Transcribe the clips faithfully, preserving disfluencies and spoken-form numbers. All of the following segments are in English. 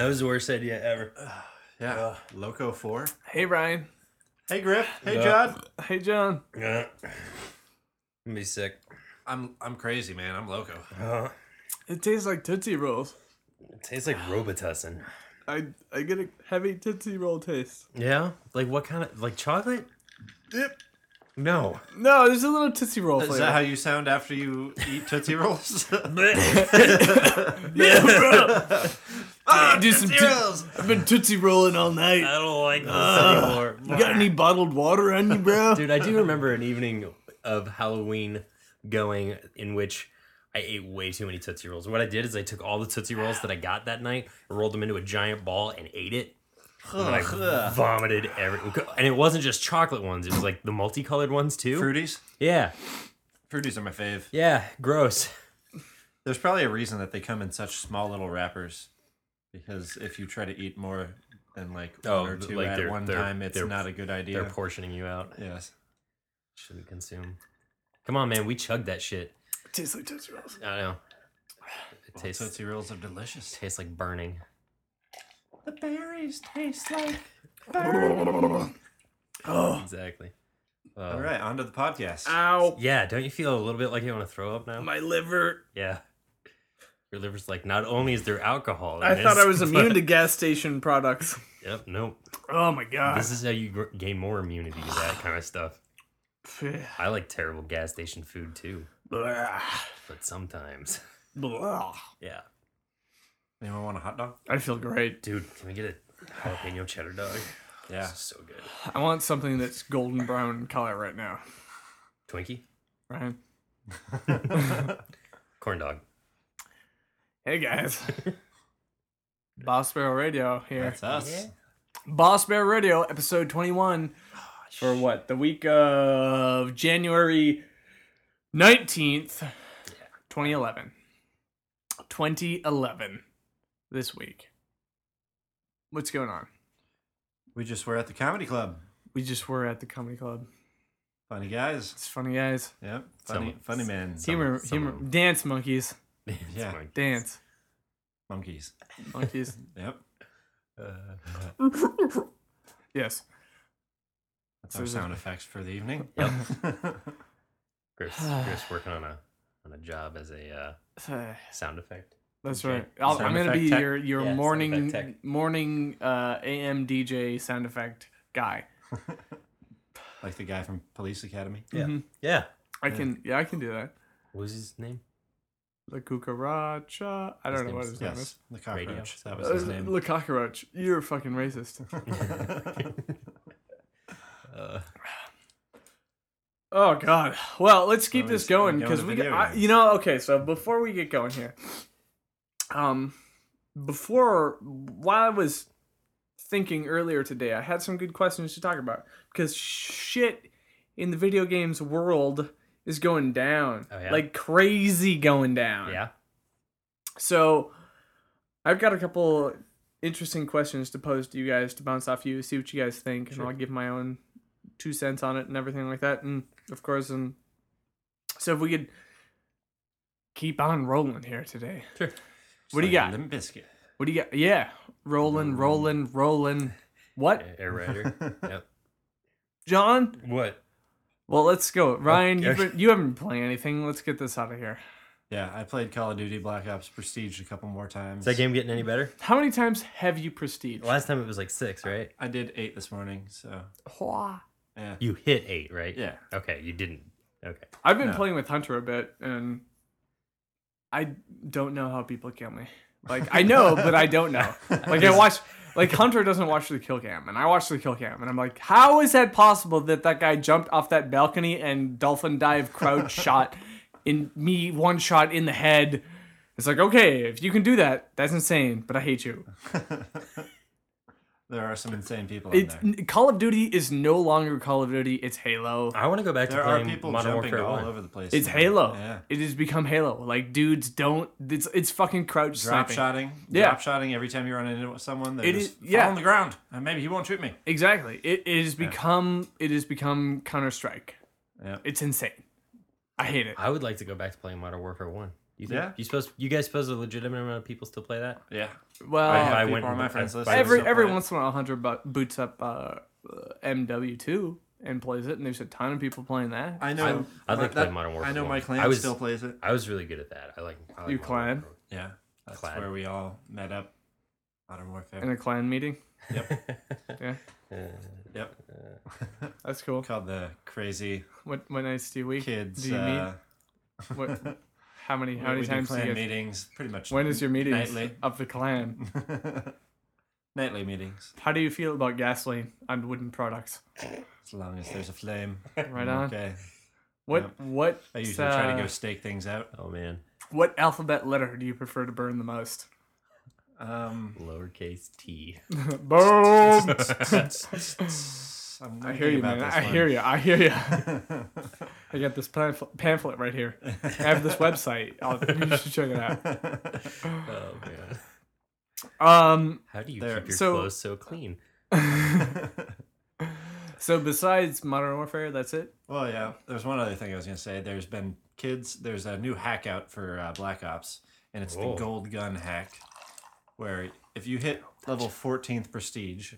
That was the worst idea ever. Yeah. Uh, Loco four. Hey, Ryan. Hey, Griff. Hey, Yeah. John. Hey, John. Yeah. I'm be sick. I'm I'm crazy, man. I'm loco. Uh, It tastes like Tootsie Rolls. it tastes like Robitussin. I I get a heavy Tootsie Roll taste. Yeah? Like what kind of... Like chocolate? Yep. No. No, there's a little Tootsie Roll Is flavor. that how you sound after you eat Tootsie Rolls? Yeah, bro. Ah, do some Tootsie toot- Rolls! I've been Tootsie Rolling all night. I don't like this Uh, anymore. You got any bottled water on you, bro? Dude, I do remember an evening of Halloween going in which I ate way too many Tootsie Rolls. What I did is I took all the Tootsie Rolls that I got that night, rolled them into a giant ball, and ate it. And I vomited every... And it wasn't just chocolate ones. It was like the multicolored ones, too. Fruities? Yeah. Fruities are my fave. Yeah. Gross. There's probably a reason that they come in such small little wrappers. Because if you try to eat more than like Oh, one or two like at they're- one they're- time, it's they're- not a good idea. They're portioning you out. Yes. Shouldn't consume. Come on, man. We chugged that shit. It tastes like Tootsie Rolls. I know. It Well, tastes, Tootsie Rolls are delicious. tastes like burning. The berries taste like... Oh, Exactly. Uh, All right, on to the podcast. ow. Yeah, don't you feel a little bit like you want to throw up now? My liver. Yeah. Your liver's like, not only is there alcohol in I this, thought I was but- immune to gas station products. Yep, nope. Oh, my God. This is how you gr- gain more immunity to that kind of stuff. I like terrible gas station food too, Blah. but sometimes. Blah. Yeah. Anyone want a hot dog? I feel great. Dude, can we get a jalapeno cheddar dog? Yeah. This is so good. I want something that's golden brown color right now. Twinkie? Ryan. Corn dog. Hey, guys. Boss Bear Radio here. That's us. Boss Bear Radio, episode twenty-one. For what? The week of January nineteenth, twenty eleven. twenty eleven. This week. What's going on? We just were at the comedy club. We just were at the comedy club. Funny guys. It's funny, guys. Yep. Funny, Some- funny man. Humor, some humor, of 'em. dance monkeys. Yeah. Like, Dance Monkeys. monkeys. Yep. uh, Yes. That's So our is it- sound effects for the evening. Yep. Griff's, Griff's working on a on a job as a uh, sound effect. That's Okay. right. I'll, Sound I'm gonna effect be tech? your your Yeah, sound morning effect tech. morning uh, A M D J sound effect guy. Like the guy from Police Academy. Yeah. Mhm. Yeah. I can yeah I can do that. What was his name? La cucaracha. I His don't know what name's- his name is. Yes. The cockroach. Radio. That was his Uh, name. La cockroach. You're fucking racist. uh, Oh God. Well, let's keep So this he's going going because to we, video got, I, games. you know, okay. So before we get going here, um, before while I was thinking earlier today, I had some good questions to talk about because shit in the video games world is going down, Oh, yeah? like crazy going down. yeah. So I've got a couple interesting questions to pose to you guys to bounce off you, see what you guys think, Sure. and I'll give my own two cents on it and everything like that. And of course, and so if we could keep on rolling here today. Sure. What do you got? Limp Bizkit. What do you got? Yeah, rolling, rolling, rolling. What, Air Rider. Yep. John? What? Well, let's go, Ryan. Okay. You've been, you haven't been playing anything. Let's get this out of here. Yeah, I played Call of Duty Black Ops Prestige a couple more times. Is that game getting any better? How many times have you prestige? Last time it was like six, right? I did eight this morning, so Hua. yeah. You hit eight, right? Yeah. Okay, you didn't. Okay. I've been No. playing with Hunter a bit, and I don't know how people kill me. Like, I know, but I don't know. Like, I watch, like, Hunter doesn't watch the kill cam, and I watch the kill cam, and I'm like, how is that possible that that guy jumped off that balcony and dolphin dive crouch shot in me one shot in the head? It's like, okay, if you can do that, that's insane, but I hate you. There are some insane people in It's, there. Call of Duty is no longer Call of Duty, it's Halo. I want to go back There to are playing people Modern jumping Warfare all one. over the place. It's now. Halo. Yeah. It has become Halo. Like, dudes don't, it's, it's fucking crouch Drop sniping. shotting. Yeah. Drop shotting every time you run into someone. They It just is- fall yeah. on the ground, and maybe he won't shoot me. Exactly. It, it has become it has become Counter Strike. Yeah. It's insane. I hate it. I would like to go back to playing Modern Warfare one. You think Yeah. you supposed you guys suppose a legitimate amount of people still play that? Yeah. Well, I have I people went on and- my friends I- list. I- that every still every play it. once in a while, Hunter bu- boots up uh, uh, M W two and plays it, and there's a ton of people playing that. I know. I- I'd my- like to play that- Modern Warfare I know my one. clan I was- still plays it. I was really good at that. I like. I like You Modern clan? Warfare. Yeah. That's Clan. where we all met up. Modern Warfare. in a clan meeting. Yep. Yeah, Uh, Yep. that's cool. Called the Crazy What what nights do you week? Kids. Do you uh, meet? What? How many? How we many do times do clan you get? meetings? Pretty much. When is your meeting Nightly. of the clan? Nightly meetings. How do you feel about gasoline on wooden products? As long as there's a flame. Right I'm on. Okay. What Yep. what? I usually try to uh, go stake things out. oh man, What alphabet letter do you prefer to burn the most? Um, lowercase t. Boom! I'm I hear you, man. I hear you. I hear you. I got this pamphlet, pamphlet right here. I have this website. I'll, you should check it out. Oh man, Um. how do you There- keep your so- clothes so clean? So besides Modern Warfare, that's it. Well, yeah. There's one other thing I was gonna say. There's been kids. There's a new hack out for uh, Black Ops, and it's Whoa. the Gold Gun hack, where if you hit level fourteenth prestige,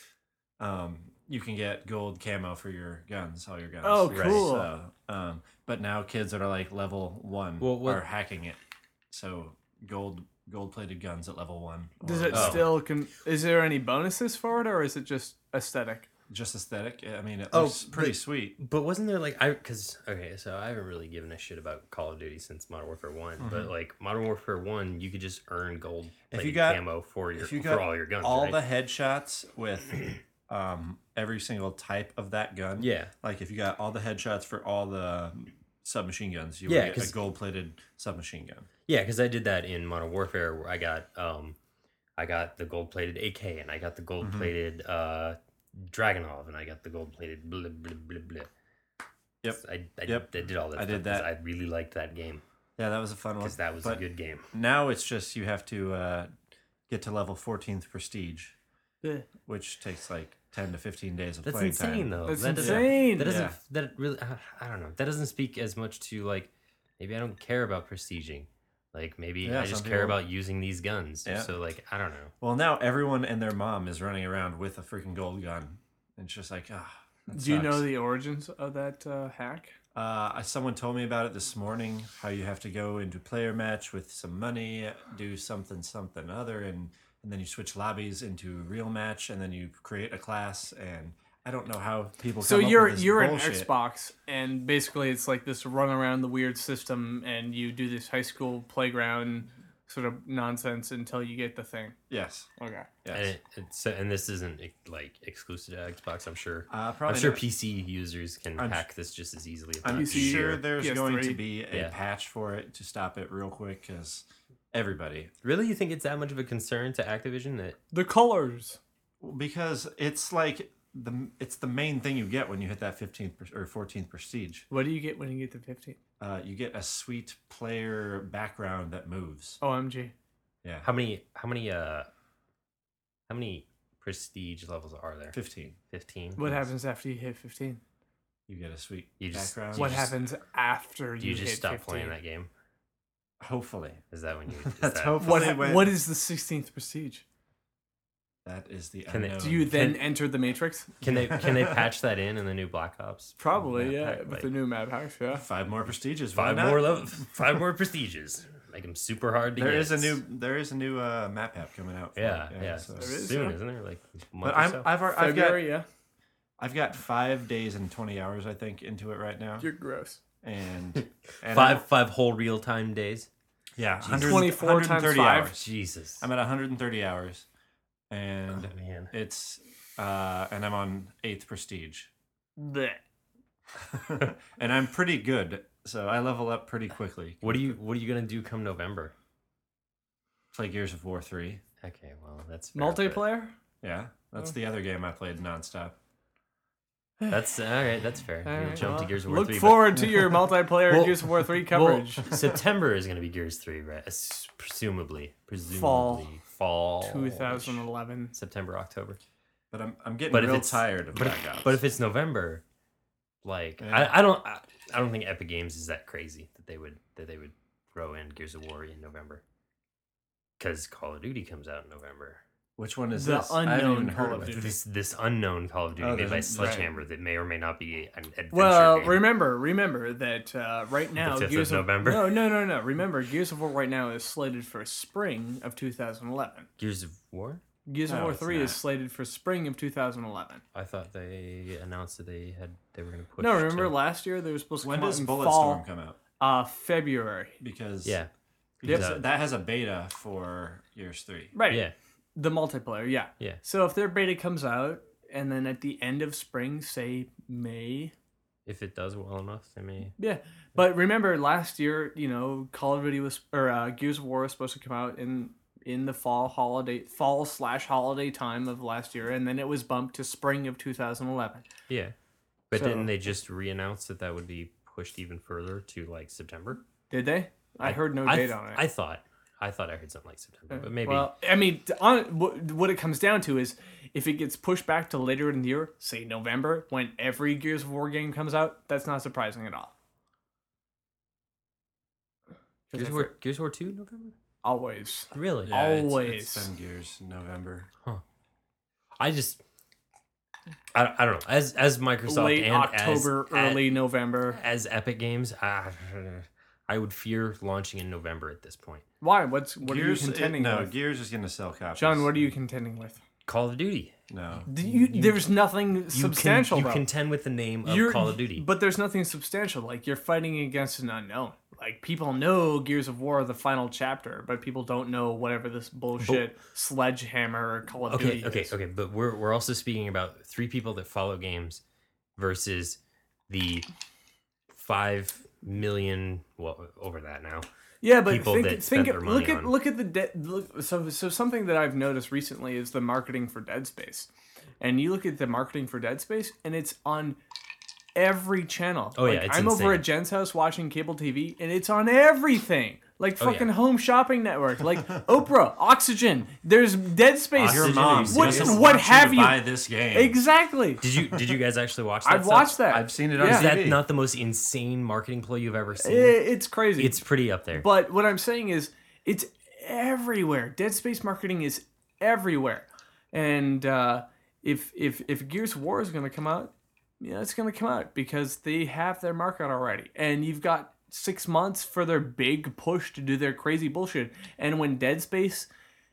um, you can get gold camo for your guns, all your guns. Oh, Right. cool. So, um, but now kids that are like level one Well, what- are hacking it. So gold gold plated guns at level one. Does or it Oh. still? Con- is there any bonuses for it, or is it just aesthetic? just aesthetic? I mean, it Oh, looks pretty but- sweet. But wasn't there like I because okay, so I haven't really given a shit about Call of Duty since Modern Warfare One. But like Modern Warfare One, you could just earn gold If you plated got- camo for your If you for got all your guns. all right? the headshots with um, every single type of that gun, yeah, like if you got all the headshots for all the submachine guns, you Yeah, would get 'cause- a gold plated submachine gun. yeah, because I did that in Modern Warfare where I got um, I got the gold plated A K and I got the gold plated uh, Dragunov and I got the gold plated blah blah blah blah. Yep. I, I, Yep. I did all that. I did stuff 'cause that. I really liked that game Yeah, that was a fun one. because that was But a good game. now it's just you have to uh, get to level fourteenth prestige, Yeah. which takes like ten to fifteen days of That's playing insane, time. though. That's that doesn't- insane. That doesn't. Yeah. That really. I, I don't know. That doesn't speak as much to like. Maybe I don't care about prestiging. Like maybe Yeah, I just some care people- about using these guns. Yeah. So like I don't know. Well, now everyone and their mom is running around with a freaking gold gun. And it's just like, ah. that Do you know sucks. the origins of that uh, hack? Uh, I- someone told me about it this morning. How you have to go into player match with some money, do something, something other, and and then you switch lobbies into real match, and then you create a class. And I don't know how people. So come up you're with this you're an bullshit. Xbox, and basically it's like this run around the weird system, and you do this high school playground sort of nonsense until you get the thing. Yes. Okay. Yes. And it, it's and this isn't like exclusive to Xbox. I'm sure. uh, I'm probably sure not. P C users can I'm hack this just as easily. If I'm not P C sure easier. there's P S going to three. be a Yeah. patch for it to stop it real quick because everybody. Really, you think it's that much of a concern to Activision that? The colors. Because it's like the it's the main thing you get when you hit that fifteenth or fourteenth prestige. What do you get when you get to fifteen? Uh, you get a sweet player background that moves. O M G. Yeah, How many? How many? Uh, how many prestige levels are there? fifteen. Fifteen. What happens after you hit fifteen? You get a sweet You just- background. You What just- happens after Do you, you just hit stop fifteen? playing that game? Hopefully, Is that when you? Is That's that, hopefully What ha- when- what is the sixteenth prestige? that is the Can they- unknown. Do you then Can- enter the Matrix? Can they can they patch that in in the new Black Ops? Probably, map yeah, pack? with Like, the new map hacks, yeah. five more prestiges? why five not? more level, five more prestiges. Make them super hard to There get. is a new there is a new uh, map app coming out. For Yeah, it, yeah. so- There is, soon, yeah. isn't there? Like a month But or I'm so? I've, I've got February, yeah. I've got five days and twenty hours I think into it right now, You're gross. and, and five I'm- five whole real time days. yeah, Jesus. one hundred twenty-four times one hundred thirty five. hours. Jesus. I'm at one hundred thirty hours, oh, and man. it's uh, and I'm on eighth prestige, Blech. and I'm pretty good, so I level up pretty quickly. What are you What are you gonna do come November? Play Gears of War three. Okay, well that's fair, but Multiplayer? Yeah, that's Oh. the other game I played nonstop. That's all right. That's fair. All You'll right, jump to well, Gears of War Look three. but- forward to your multiplayer Well- Gears of War three well, coverage. September is gonna be Gears three, right? As- Presumably, presumably Fall. fall, twenty eleven. September, October. But I'm I'm getting But if real it's tired of but Black if, Ops. but if it's November, like Yeah. I, I don't I, I don't think Epic Games is that crazy that they would that they would throw in Gears of War in November. Because Call of Duty comes out in November. Which one is The this? I haven't unknown even heard Call of of it. Duty. This this unknown Call of Duty Oh, made by there's- Sledgehammer that may or may not be an adventure Well, game. remember, remember that uh, right now, fifth of Gears of November? No, no, no, no. Remember, Gears of War right now is slated for spring of two thousand eleven. Gears of War? Gears of No, War it's three is not. slated for spring of two thousand eleven. I thought they announced that they had they were going to push. No, remember to- last year they were supposed to When come does out in Bulletstorm fall, come out? uh, February. Because Yeah, because Yep. that has a beta for Gears three. Right. yeah, The multiplayer, yeah. yeah. So if their beta comes out, and then at the end of spring, say May, If it does well enough, they may. yeah. But remember, last year, you know, Call of Duty was or uh, Gears of War was supposed to come out in in the fall holiday, fall slash holiday time of last year, and then it was bumped to spring of two thousand eleven. Yeah, but So- didn't they just re-announce that that would be pushed even further to like September? Did they? I, heard no I date th- on it. I thought, I thought I heard something like September, but maybe. Well, I mean, t- on, what, what it comes down to is if it gets pushed back to later in the year, say November, when every Gears of War game comes out, that's not surprising at all. 'Cause Gears I of War, feel- Gears of War two November? Always. Really? Yeah, it's- Always. It's, been Gears in November. I just, I, I don't know. As as Microsoft Late and October, as, early November. as, as Epic Games, I, I would fear launching in November at this point. Why? What's what Gears, are you contending it, no, with? Gears is going to sell copies. John, what are you contending with? Call of Duty. No. Do you, there's nothing You substantial Can, you though. contend with the name of You're- Call of Duty. But there's nothing substantial. Like you're fighting against an unknown. Like people know Gears of War the final chapter, but people don't know whatever this bullshit Sledgehammer or Call of Okay, Duty okay, is. okay. But we're we're also speaking about three people that follow games versus the five million, well, over that now. Yeah, but people think, that spend think their look money at on. look at the de- look, so so something that I've noticed recently is the marketing for Dead Space, and you look at the marketing for Dead Space, and it's on every channel. Oh, yeah, Like, it's I'm over insane. at Jen's house watching cable T V, and it's on everything. Like Oh, yeah. fucking Home Shopping Network, like Oprah, Oxygen. There's Dead Space. Your Oxygen mom is- What- doesn't what want have you you- to buy this game. Exactly. Did you did you guys actually watch that? I've stuff? watched that. I've seen it on Yeah. Is T that V. not the most insane marketing ploy you've ever seen? I- It's crazy. It's pretty up there. But what I'm saying is, it's everywhere. Dead Space marketing is everywhere, and uh, if if if Gears of War is going to come out, yeah, it's going to come out because they have their market already, and you've got six months for their big push to do their crazy bullshit. And when Dead Space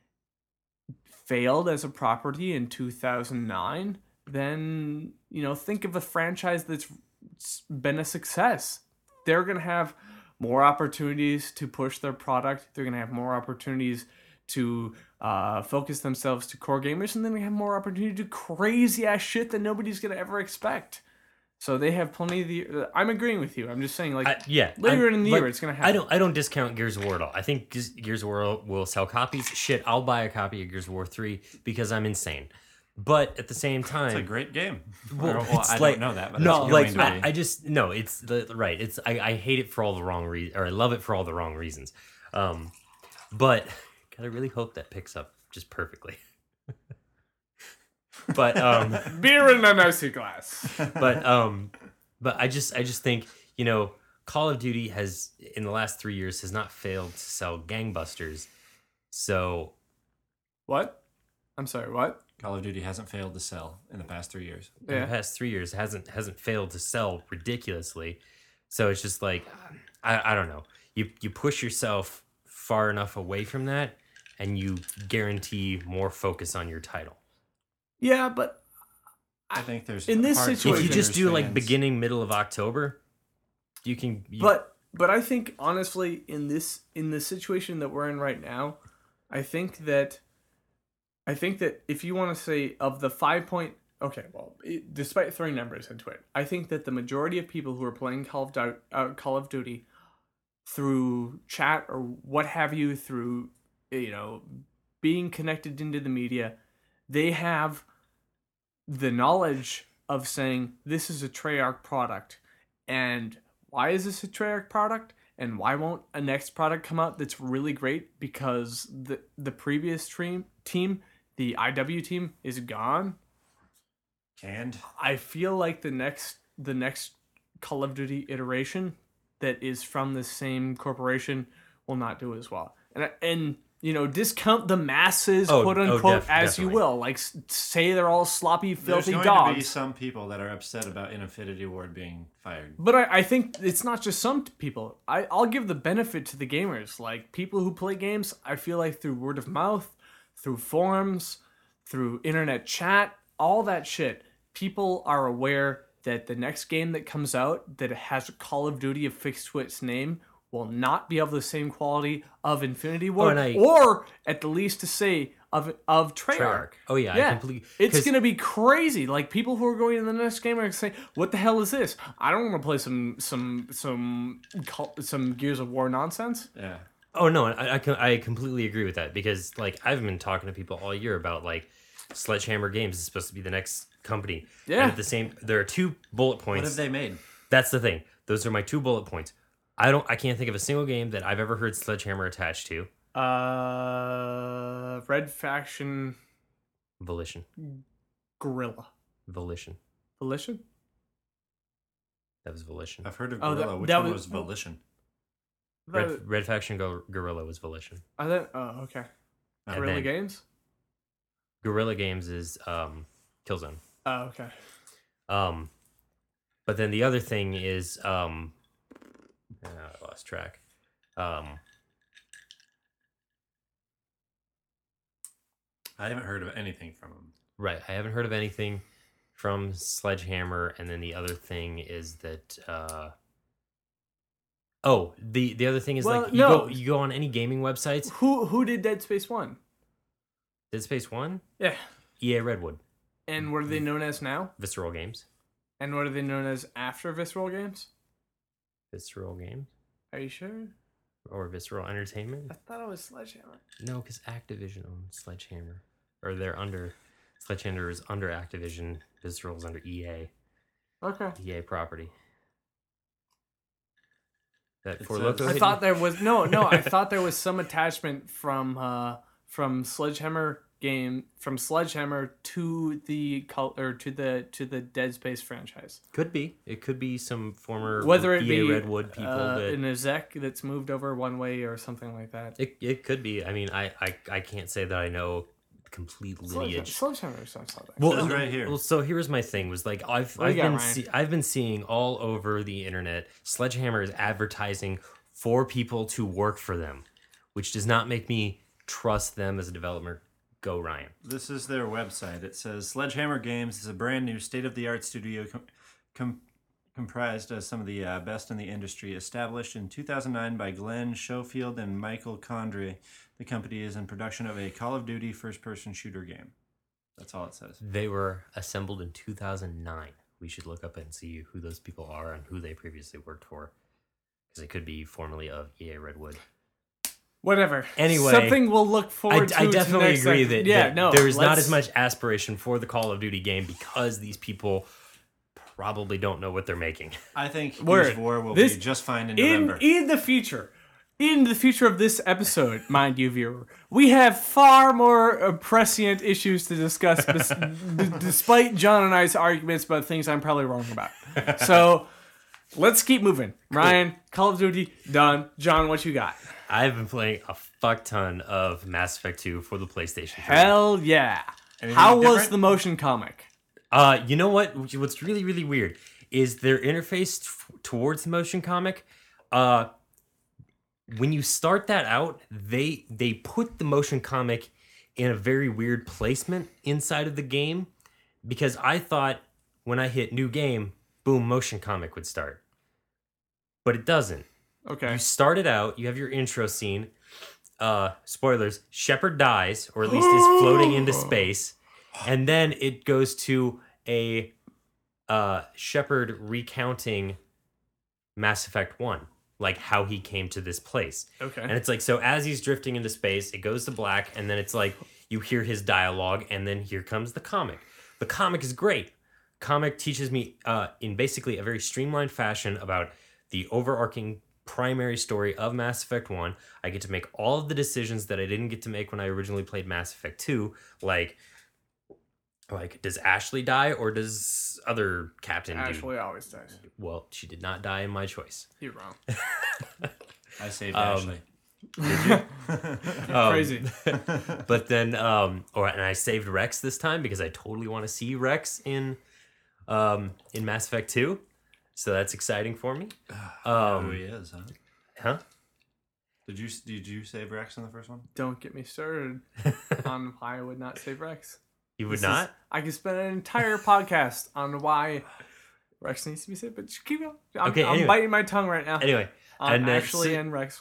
failed as a property in two thousand nine, then you know think of a franchise that's been a success. They're going to have more opportunities to push their product. They're going to have more opportunities to uh, focus themselves to core gamers, and then they have more opportunity to do crazy ass shit that nobody's going to ever expect. So they have plenty of the. Uh, I'm agreeing with you. I'm just saying, like I, yeah, later I'm- in the like, year, it's going to I happen. don't I don't discount Gears of War at all. I think Gears Gears of War will sell copies. Shit, I'll buy a copy of Gears of War three because I'm insane. But at the same time, It's a great game. Well, Or, well, it's I like- don't know that, but no, it's like going to I, be. I just no, it's the right. It's I, I hate it for all the wrong reasons, or I love it for all the wrong reasons. Um, but God, I really hope that picks up just perfectly. but um, Beer in an icy glass. but um, but I just I just think you know Call of Duty has in the last three years has not failed to sell gangbusters. So What? I'm sorry. What? Call of Duty hasn't failed to sell in the past three years. in Yeah. the past three years hasn't hasn't failed to sell ridiculously. So it's just like I, I don't know. You you push yourself far enough away from that, and you guarantee more focus on your title. Yeah, but I think there's In this hard situation- If you feelers just do like fans. beginning middle of October, you can. You, but but I think honestly in this in the situation that we're in right now, I think that I think that if you want to say of the five point okay, well, it, despite throwing numbers into it, I think that the majority of people who are playing Call of Du- uh, Call of Duty through chat or what have you, through you know being connected into the media, they have the knowledge of saying this is a Treyarch product, and why is this a Treyarch product, and why won't a next product come out that's really great? Because the the previous team team, the I W team, is gone. Canned. I feel like the next the next Call of Duty iteration that is from the same corporation will not do as well. And and you know, discount the masses, Oh, quote oh, unquote, def- as you definitely. will. Like s- say they're all sloppy, There's filthy going dogs. to be some people that are upset about Infinity Ward being fired. But I, I think it's not just some people. I, I'll give the benefit to the gamers. Like, people who play games, I feel like through word of mouth, through forums, through internet chat, all that shit, people are aware that the next game that comes out that has Call of Duty affixed to its name will not be of the same quality of Infinity Ward, and I- or at the least to say of of Treyarch. Treyarch. Oh yeah, Yeah, I completely. it's 'cause- gonna be crazy. Like, people who are going to the next game are gonna say, "What the hell is this? I don't want to play some some some cul- some Gears of War nonsense." Yeah. Oh no, I, I com- I completely agree with that because like I've been talking to people all year about like Sledgehammer Games is supposed to be the next company. Yeah. And at the same, there are two bullet What points. have they made? That's the thing. Those are my two bullet points. I don't. I can't think of a single game that I've ever heard Sledgehammer attached to. Uh, Red Faction, Volition. Gorilla, Volition. Volition. That was Volition. I've heard of Oh, Gorilla. that- Which that one was- was Volition? Red, Red Faction Go- Gorilla was Volition. I thought. Oh, okay. And Gorilla then Games. Guerrilla Games is um, Killzone. Oh, okay. Um, but then the other thing is, um, uh, I lost track. Um, I haven't heard of anything from them. right, I haven't heard of anything from Sledgehammer, and then the other thing is that. Uh, oh, the the other thing is Well, like you no. go you go on any gaming websites. Who who did Dead Space One? Dead Space One, Yeah. E A Redwood, And what are they known as now? Visceral Games, And what are they known as after Visceral Games? Visceral Games, Are you sure? or Visceral Entertainment. I thought it was Sledgehammer. No, because Activision owns Sledgehammer, or they're under Sledgehammer is under Activision. Visceral's under E A, Okay. E A property. That It for says- local. I thought there was no, no. I thought there was some attachment from uh from Sledgehammer game from Sledgehammer to the col- or to the to the Dead Space franchise. could be. It could be some former Whether it E A be Redwood people. uh, that, an exec that's moved over one way or something like that. it it could be. I mean, I, I I can't say that I know complete lineage. Sledgehammer sounds like that. Well, It's right here. Well, so here's my thing: was like I've What do I've you got, been Ryan? see, I've been seeing all over the internet. Sledgehammer is advertising for people to work for them, which does not make me trust them as a developer. Go Ryan. This is their website. It says Sledgehammer Games is a brand new state-of-the-art studio com- com- comprised of some of the uh, best in the industry. Established in two thousand nine by Glenn Schofield and Michael Condrey, the company is in production of a Call of Duty first-person shooter game. That's all it says. They were assembled in two thousand nine. We should look up and see who those people are and who they previously worked for, because it could be formerly of E A Redwood. Whatever. Anyway, something we'll look I, forward to. I to definitely next agree ep- that, yeah, that no, there's not let's- as much aspiration for the Call of Duty game because these people probably don't know what they're making. I think Word. Gears of War will This- be just fine in in November. in the future. In the future of this episode, mind you, viewer, we have far more uh, prescient issues to discuss, bes- d- despite John and I's arguments about things I'm probably wrong about. So let's keep moving. Ryan, Call of Duty, done. John, what you got? I've been playing a fuck ton of Mass Effect two for the PlayStation three. Hell yeah. Anything How was different? the motion comic? Uh, you know what? What's really, really weird is their interface t- towards the motion comic. Uh, when you start that out, they they put the motion comic in a very weird placement inside of the game, because I thought when I hit new game, boom, motion comic would start, but it doesn't. Okay. You start it out, you have your intro scene. Uh, spoilers: Shepard dies, or at least is floating into space, and then it goes to a uh, Shepard recounting Mass Effect one, like how he came to this place. Okay. And it's like, so as he's drifting into space, it goes to black, and then it's like you hear his dialogue, and then here comes the comic. The comic is great. Comic teaches me uh, in basically a very streamlined fashion about the overarching primary story of Mass Effect one. I get to make all of the decisions that I didn't get to make when I originally played Mass Effect two, like like does Ashley die or does other captain do? Ashley always dies. Well, she did not die in my choice. You're wrong. I saved Um, Ashley. Did you? Um, Crazy. But then, um, or and I saved Rex this time because I totally want to see Rex in, um, in Mass Effect two. So that's exciting for me. Who Um, he is, huh? huh? Did you did you save Rex in the first one? Don't get me started on why I would not save Rex. You would This not? is- I could spend an entire podcast on why Rex needs to be saved, but just keep going. I'm, Okay, I'm anyway. biting my tongue right now. Anyway, on and then- Ashley so- and Rex.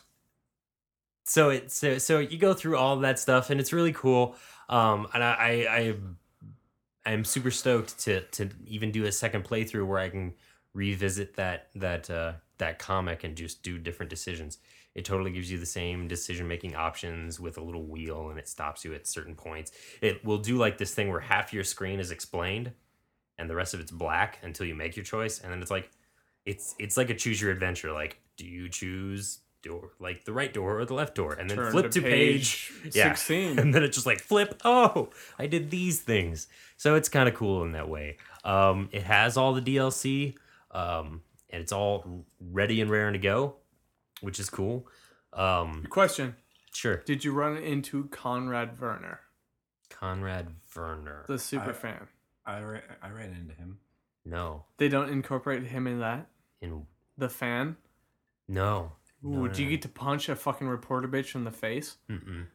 so it so so you go through all of that stuff and it's really cool. Um, and I I, I I'm super stoked to to even do a second playthrough where I can revisit that that uh, that comic and just do different decisions. It totally gives you the same decision making options with a little wheel, and it stops you at certain points. It will do like this thing where half your screen is explained, and the rest of it's black until you make your choice, and then it's like it's it's like a choose your adventure. Like, do you choose door like the right door or the left door, and then Turn flip to, to page, page yeah. sixteen. And then it just like flip. Oh, I did these things. So it's kind of cool in that way. Um, it has all the D L C, um, and it's all ready and raring to go, which is cool. Um, Question: sure. Did you run into Conrad Werner, Conrad Werner. the super I- fan? I, ra- I ran into him. No. They don't incorporate him in that. In The fan. no. Ooh, No, no, do you no. get to punch a fucking reporter bitch in the face? Mm-mm.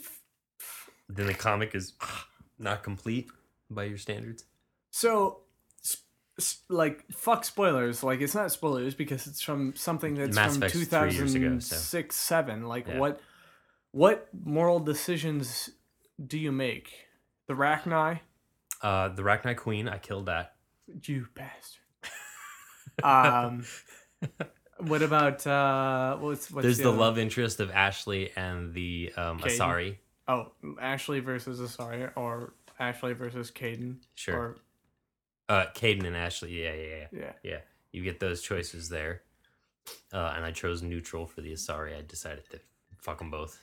Then the comic is not complete by your standards. So, s- s- like, fuck spoilers. Like, it's not spoilers because it's from something that's Mass from Effect's two three years ago, thousand so. six, seven. Like, Yeah. what, what moral decisions do you make? The Rachni? Uh, the Rachni Queen, I killed that. You bastard. um, what about uh, what's what's There's the other- love interest of Ashley and the um, Caden. Asari. Oh, Ashley versus Asari, or Ashley versus Caden. Sure. Or, Uh, Caden and Ashley. Yeah, yeah, yeah. yeah. Yeah, you get those choices there. Uh, and I chose neutral for the Asari. I decided to fuck them both.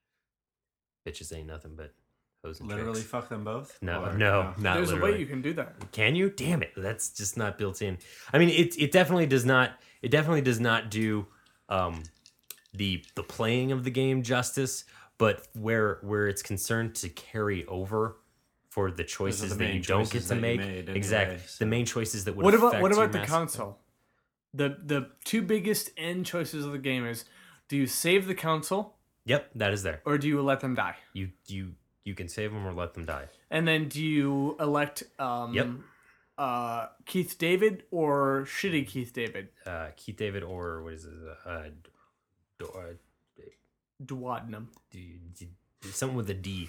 Bitches ain't nothing but hoes and Literally tricks. fuck them both? No, Or- no, not There's literally. a way you can do that. Can you? Damn it! That's just not built in. I mean, it it definitely does not. It definitely does not do um, the the playing of the game justice. But where where it's concerned to carry over for the choices the that you main don't get choices to that you make, made anyway, exactly so- the main choices that would. What about affect what your about the mass- console? The the two biggest end choices of the game is: do you save the council Yep, that is there. or do you let them die? You you you can save them or let them die. And then do you elect um, Yep. uh, Keith David or shitty Keith David? Uh, Keith David or what is it? Uh, D- uh, Duodenum. D- D- something with a D.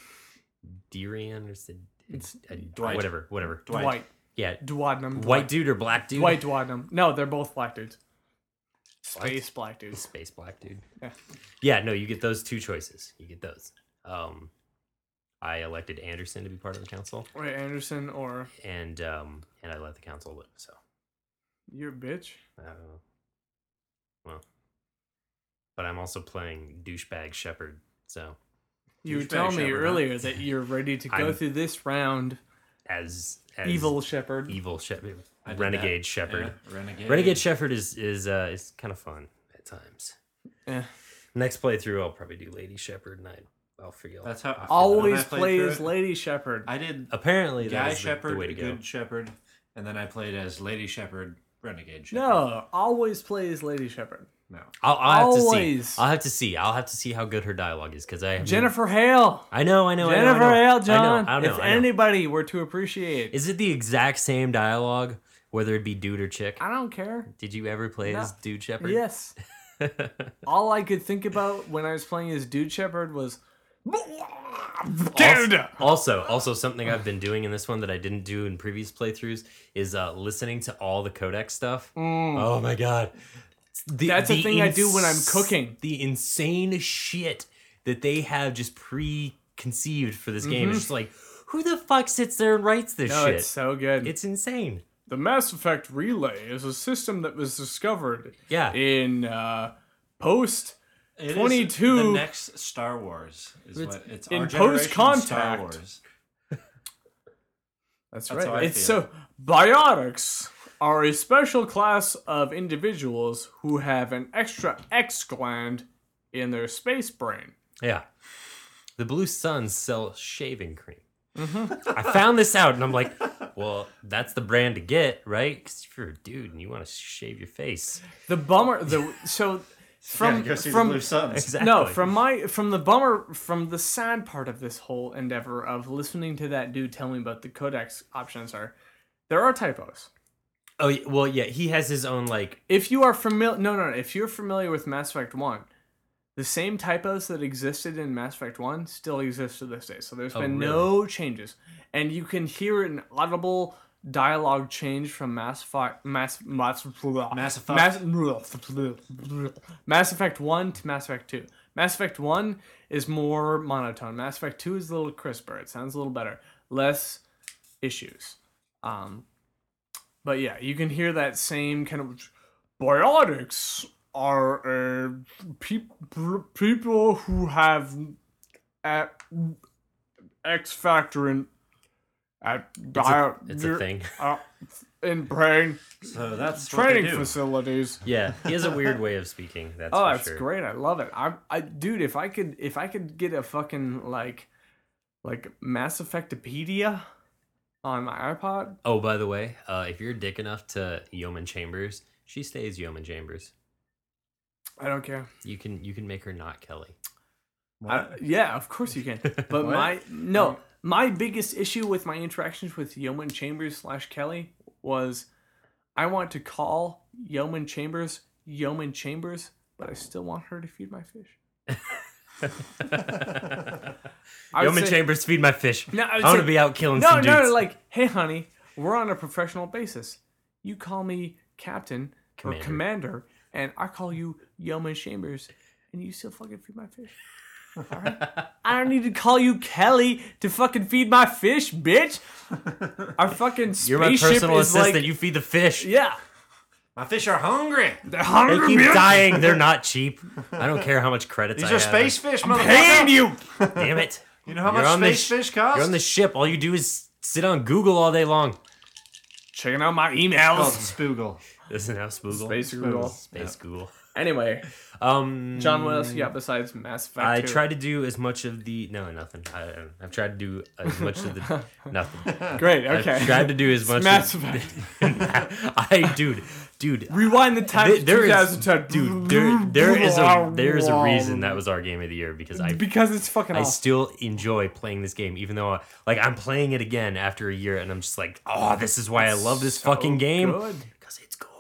Darian or Sid- It's uh, Dwight. Whatever, whatever. Dwight. Dwight. Yeah, Duodenum. white Dwight. dude or black dude? Dwight Duodenum. No, they're both black dudes. Space black dudes. Space black dude. Yeah. Yeah, no, you get those two choices. You get those. Um, I elected Anderson to be part of the council, Right, Anderson or and um, and I let the council live. So you're a bitch. I don't know. Well, but I'm also playing douchebag Shepherd. So You were Douchebag telling me Shepherd, huh? earlier that you're ready to go I'm- through this round. as, as Evil Shepherd. evil Shepherd, I did renegade that. Shepherd. Yeah, renegade. Renegade Shepherd is is uh is kind of fun at times. Eh. Next playthrough, I'll probably do Lady Shepherd, and I, I'll figure out. That's how. when Always I played play through as it, Lady Shepherd. I did Apparently, that Guy is the, Shepherd, the way to go. Good Shepherd, and then I played as Lady Shepherd, Renegade Shepherd. No, always play as Lady Shepherd. No. I'll, I'll have to see. Always. I'll have to see. I'll have to see how good her dialogue is because I have Jennifer Hale. I know, I know, I know, Jennifer I know. Hale, John. I know, I know, if I know. anybody were to appreciate, Is it the exact same dialogue, whether it be dude or chick? I don't care. Did you ever play No. as Dude Shepherd? Yes. All I could think about when I was playing as Dude Shepherd was, Also, also, also something I've been doing in this one that I didn't do in previous playthroughs is uh, listening to all the codec stuff. Oh my god, The- That's a the thing I do when I'm ins- cooking. The insane shit that they have just preconceived for this game is just like, who the fuck sits there and writes this no, shit? it's so good. It's insane. The Mass Effect Relay is a system that was discovered Yeah. in uh, post It is twenty-two. the next Star Wars is It's- what it's in our generation post-contact. Star Wars. That's, That's right. how I It's feel. so biotics are a special class of individuals who have an extra X gland in their space brain. Yeah. The Blue Suns sell shaving cream. Mm-hmm. I found this out and I'm like, well, that's the brand to get, right? Because if you're a dude and you want to shave your face. The bummer, the so from yeah, go see from the Blue Suns. Exactly. no from my from the bummer from the sad part of this whole endeavor of listening to that dude tell me about the codex options are there are typos. Oh, yeah, well, yeah, he has his own, like, If you are familiar, no, no, no, if you're familiar with Mass Effect One, the same typos that existed in Mass Effect One still exist to this day. So there's Oh, been really? no changes, and you can hear an audible dialogue change from Mass Effect Mass Mass Mass Effect. Mass, Mass Effect One to Mass Effect Two. Mass Effect One is more monotone. Mass Effect Two is a little crisper. It sounds a little better, less issues. Um, but yeah, you can hear that same kind of biotics are uh, peop- people who have at X factor in at it's, bio, a, it's a thing. uh, in brain So that's training what they do. facilities. Yeah, he has a weird way of speaking. That's Oh, for that's sure. great. I love it. I, I, dude, if I could, if I could get a fucking like, like Mass Effectopedia on my iPod. Oh, by the way, uh, if you're dick enough to Yeoman Chambers, she stays Yeoman Chambers. I don't care. You can you can make her not Kelly. I, yeah, of course you can. But What? my no, my biggest issue with my interactions with Yeoman Chambers slash Kelly was I want to call Yeoman Chambers Yeoman Chambers, but I still want her to feed my fish. I would Yeoman say- Chambers, feed my fish. No, I I would want say- to be out killing No, some no, dudes. no, like, hey, honey, we're on a professional basis. You call me captain Commander. or commander, and I call you Yeoman Chambers, and you still fucking feed my fish. All right? I don't need to call you Kelly to fucking feed my fish, bitch. Our fucking spaceship You're my personal is assistant. like, You feed the fish. yeah, My fish are hungry. they're They hungry, keep bitch. dying. They're not cheap. I don't care how much credits These I are have. space fish, motherfucker. Paying you. Damn it. You know how You're much on the space sh- fish cost? You're on the ship. All you do is sit on Google all day long. Checking out my called emails. Spoogle. Isn't that Spoogle? Space Google. Space Google. Anyway, Um, John, what else you got besides Mass Effect I two? tried to do as much of the no nothing. I, I've tried to do as much of the nothing. Great, okay. I've tried to do as much. Mass of, Effect. I dude, dude. Rewind the time There- to there is- two thousand ten. Dude, there, there is a there is a reason that was our game of the year because I Because it's fucking I awesome. still enjoy playing this game, even though like I'm playing it again after a year, and I'm just like, oh, this is why I love this So fucking game good. because it's good.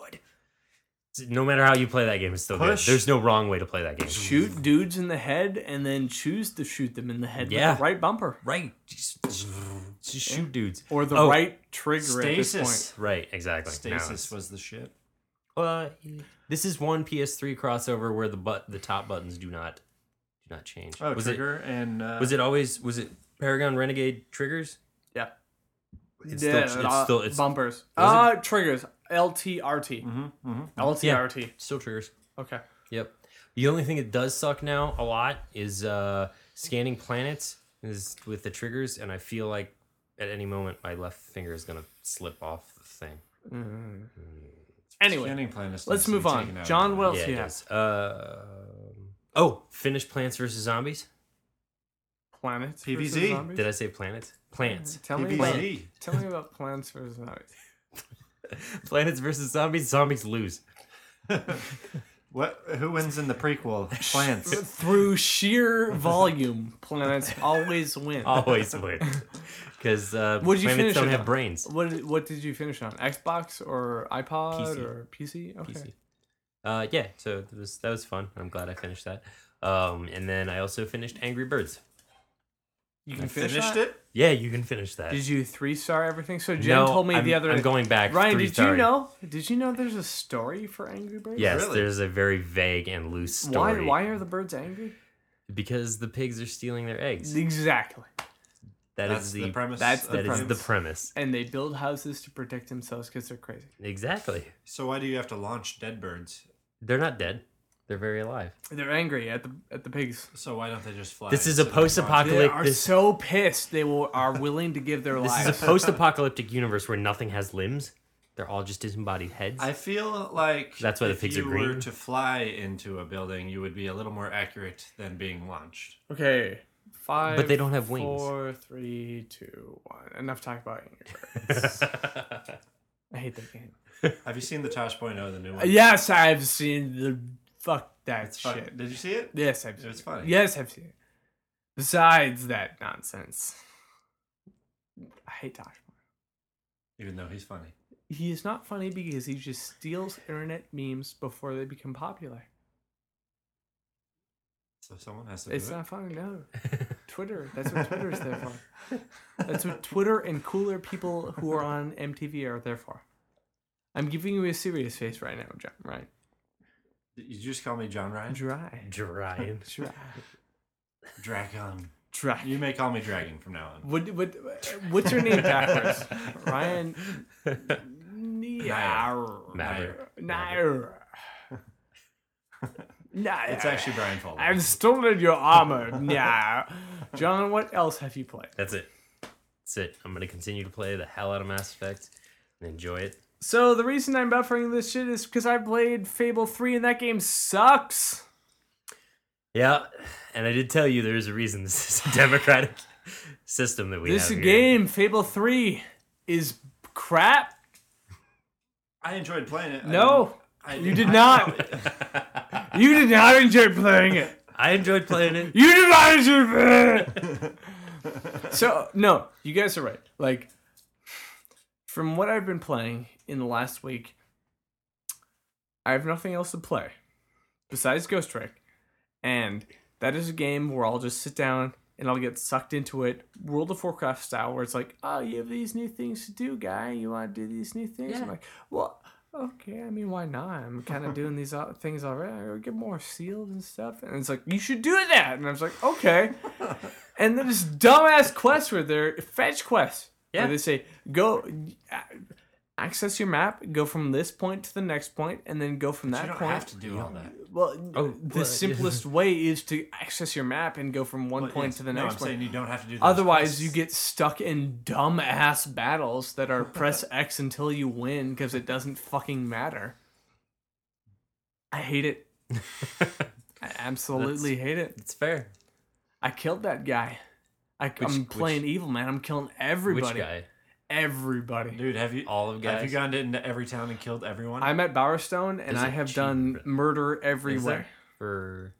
No matter how you play that game, it's still Push. good. There's no wrong way to play that game. Shoot dudes in the head and then choose to shoot them in the head Yeah. with the right bumper. Right, just, just shoot dudes Or the Oh, right trigger at this point. Stasis. Right, exactly. Now Stasis it's- was the shit. Uh, this is one P S three crossover where the but the top buttons do not do not change. Oh, was trigger and uh, it was it always was it Paragon Renegade triggers? Yeah. It's yeah, still it's uh, still it's bumpers. Was it? Uh, triggers. L T R T. Mm-hmm, mm-hmm. L T R T. still triggers. Okay. Yep. The only thing that does suck now a lot is uh scanning planets is with the triggers, and I feel like at any moment my left finger is gonna slip off the thing. Anyway, Scanning plan is let's to be move on. taken out. John, what else Yeah, do you it have? does. Uh, oh, finished Plants vs Zombies. Planets. P V versus Z. zombies? Did I say planets? Plants. Tell me P V about. Z. Tell me about Plants versus Zombies. Planets versus zombies. Zombies lose. What? Who wins in the prequel? Plants. Through sheer volume, planets always win. Always win. Because uh, What did you planets finish don't it have on? brains. What did, what did you finish on? Xbox or iPod P C. or P C? Okay. P C. Uh, yeah, so it was, that was fun. I'm glad I finished that. Um, and then I also finished Angry Birds. You can I finish finished that? it. Yeah, you can finish that. Did you three star everything? So Jen no, told me I'm, the other. I'm going back. Ryan, three did starring. you know? Did you know there's a story for Angry Birds? Yes, Really? there's a very vague and loose Why? story. Why are the birds angry? Because the pigs are stealing their eggs. Exactly. That That's is the, the, premise. that's of the that is premise. the premise. And they build houses to protect themselves because they're crazy. Exactly. So why do you have to launch dead birds? They're not dead. They're very alive. They're angry at the at the pigs. So why don't they just fly? This is a instead of launch- They post-apocalyptic. are This, so pissed they will are willing to give their this lives. is a post-apocalyptic universe where nothing has limbs. They're all just disembodied heads. I feel like That's why the if pigs you are green. were to fly into a building, you would be a little more accurate than being launched. Okay. Five. But they don't have wings. Four, three, two, one. Enough talk about Angry Birds. I hate that game. Have you seen the Tosh point oh, the new one? Yes, I've seen the fuck that It's fun. shit. Did you see it? Yes, I've seen It's it. funny. Yes, I've seen it. Besides that nonsense, I hate Tosh. Even though he's funny. He is not funny because he just steals internet memes before they become popular. So someone has to It's do it. not funny, no. Twitter. That's what Twitter is there for. That's what Twitter and cooler people who are on M T V are there for. I'm giving you a serious face right now, John. Right? Did you just call me John Ryan? Dry. Ryan. Dry. Dragon. Dry. You may call me Dragon from now on. What, what, what's your name backwards? Ryan. Nair. Nair. Nair. Nair. It's actually Brian Fuller. I've stolen your armor. Nah. John, what else have you played? That's it. That's it. I'm gonna continue to play the hell out of Mass Effect and enjoy it. So the reason I'm buffering this shit is because I played Fable three and that game sucks. Yeah, and I did tell you there's a reason this is a democratic system that we This have here. game, Fable three, is crap. I enjoyed playing it. I No, I you did not. You did not enjoy playing it. I enjoyed playing it. You did not enjoy playing it. So, no, you guys are right. Like, from what I've been playing in the last week, I have nothing else to play besides Ghost Trick. And that is a game where I'll just sit down and I'll get sucked into it, World of Warcraft style, where it's like, oh, you have these new things to do, guy. You want to do these new things? Yeah. I'm like, well, okay. I mean, why not? I'm kind of doing these o- things already. I get more sealed and stuff. And it's like, you should do that. And I was like, okay. And then this dumbass quest where they're fetch quests. Yeah. Where they say, go uh, access your map, go from this point to the next point, and then go from You that don't point. have to do all that. Well, Oh, the well, simplest way is to access your map and go from one But point yes, to the no, next I'm point. saying you don't have to do those Otherwise, quests. you get stuck in dumb ass battles that are press X until you win because it doesn't fucking matter. I hate it. I absolutely hate it. It's fair. I killed that guy. I, I'm which- playing evil, man. I'm killing everybody. Which guy? Everybody. Dude, have you All of have guys? you gone into every town and killed everyone? I'm at Bowerstone, and There's I a have cheat done button. murder Is everywhere. there? For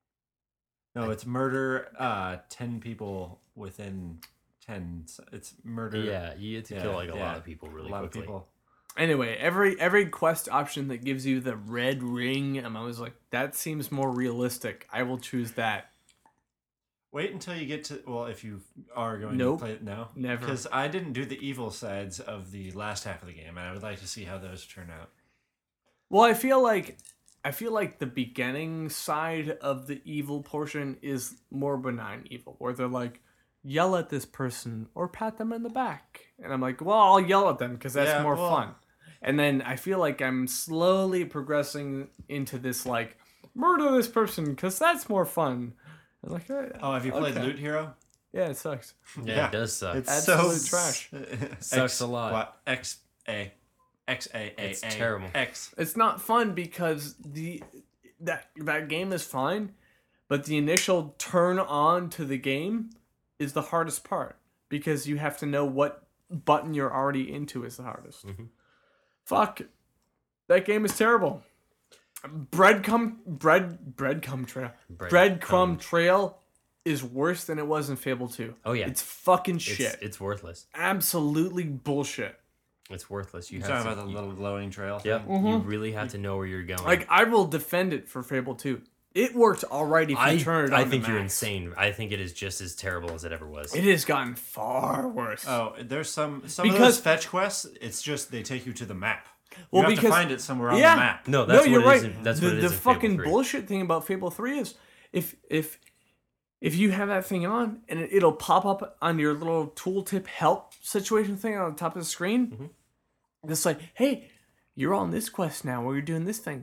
No, it's murder. Uh, ten people within ten. It's murder. yeah, you get to Yeah, kill like a yeah. lot of people really a lot quickly. of people. Anyway, every every quest option that gives you the red ring, I'm always like, that seems more realistic. I will choose that. Wait until you get to. Well, if you are going Nope. to play it now, Never. because I didn't do the evil sides of the last half of the game, and I would like to see how those turn out. Well, I feel like I feel like the beginning side of the evil portion is more benign evil, where they're like, yell at this person or pat them in the back, and I'm like, well, I'll yell at them because that's Yeah, more well- fun. And then I feel like I'm slowly progressing into this like, murder this person because that's more fun. I'm like, eh, Oh, have you played okay. Loot Hero? Yeah, it sucks. Yeah, it does suck. It's Absolute so trash. Sucks a lot. What? X A X A A It's A terrible. X. It's not fun because the that that game is fine, but the initial turn on to the game is the hardest part because you have to know what button you're already into is the hardest. Mhm. Fuck, that game is terrible. Breadcrumb bread breadcrumb trail Bread- breadcrumb um, trail is worse than it was in Fable two. Oh yeah, It's fucking it's, shit. it's worthless. Absolutely bullshit. It's worthless. You You have talking to, about the you- little glowing trail? Yep, thing? you really have to know where you're going. Like I will defend it for Fable two. It worked alright if you I, turn it on I to think you're max. insane. I think it is just as terrible as it ever was. It has gotten far worse. Oh, there's some some of Because- those fetch quests. It's just they take you to the map. You Well, have because- to find it somewhere on yeah. the map. no, that's no, you're what it is right. in- that's the what it the is in Fable fucking three. bullshit thing about Fable three is if if if you have that thing on and it, it'll pop up on your little tooltip help situation thing on the top of the screen. Mm-hmm. It's like, hey, you're on this quest now where you're doing this thing.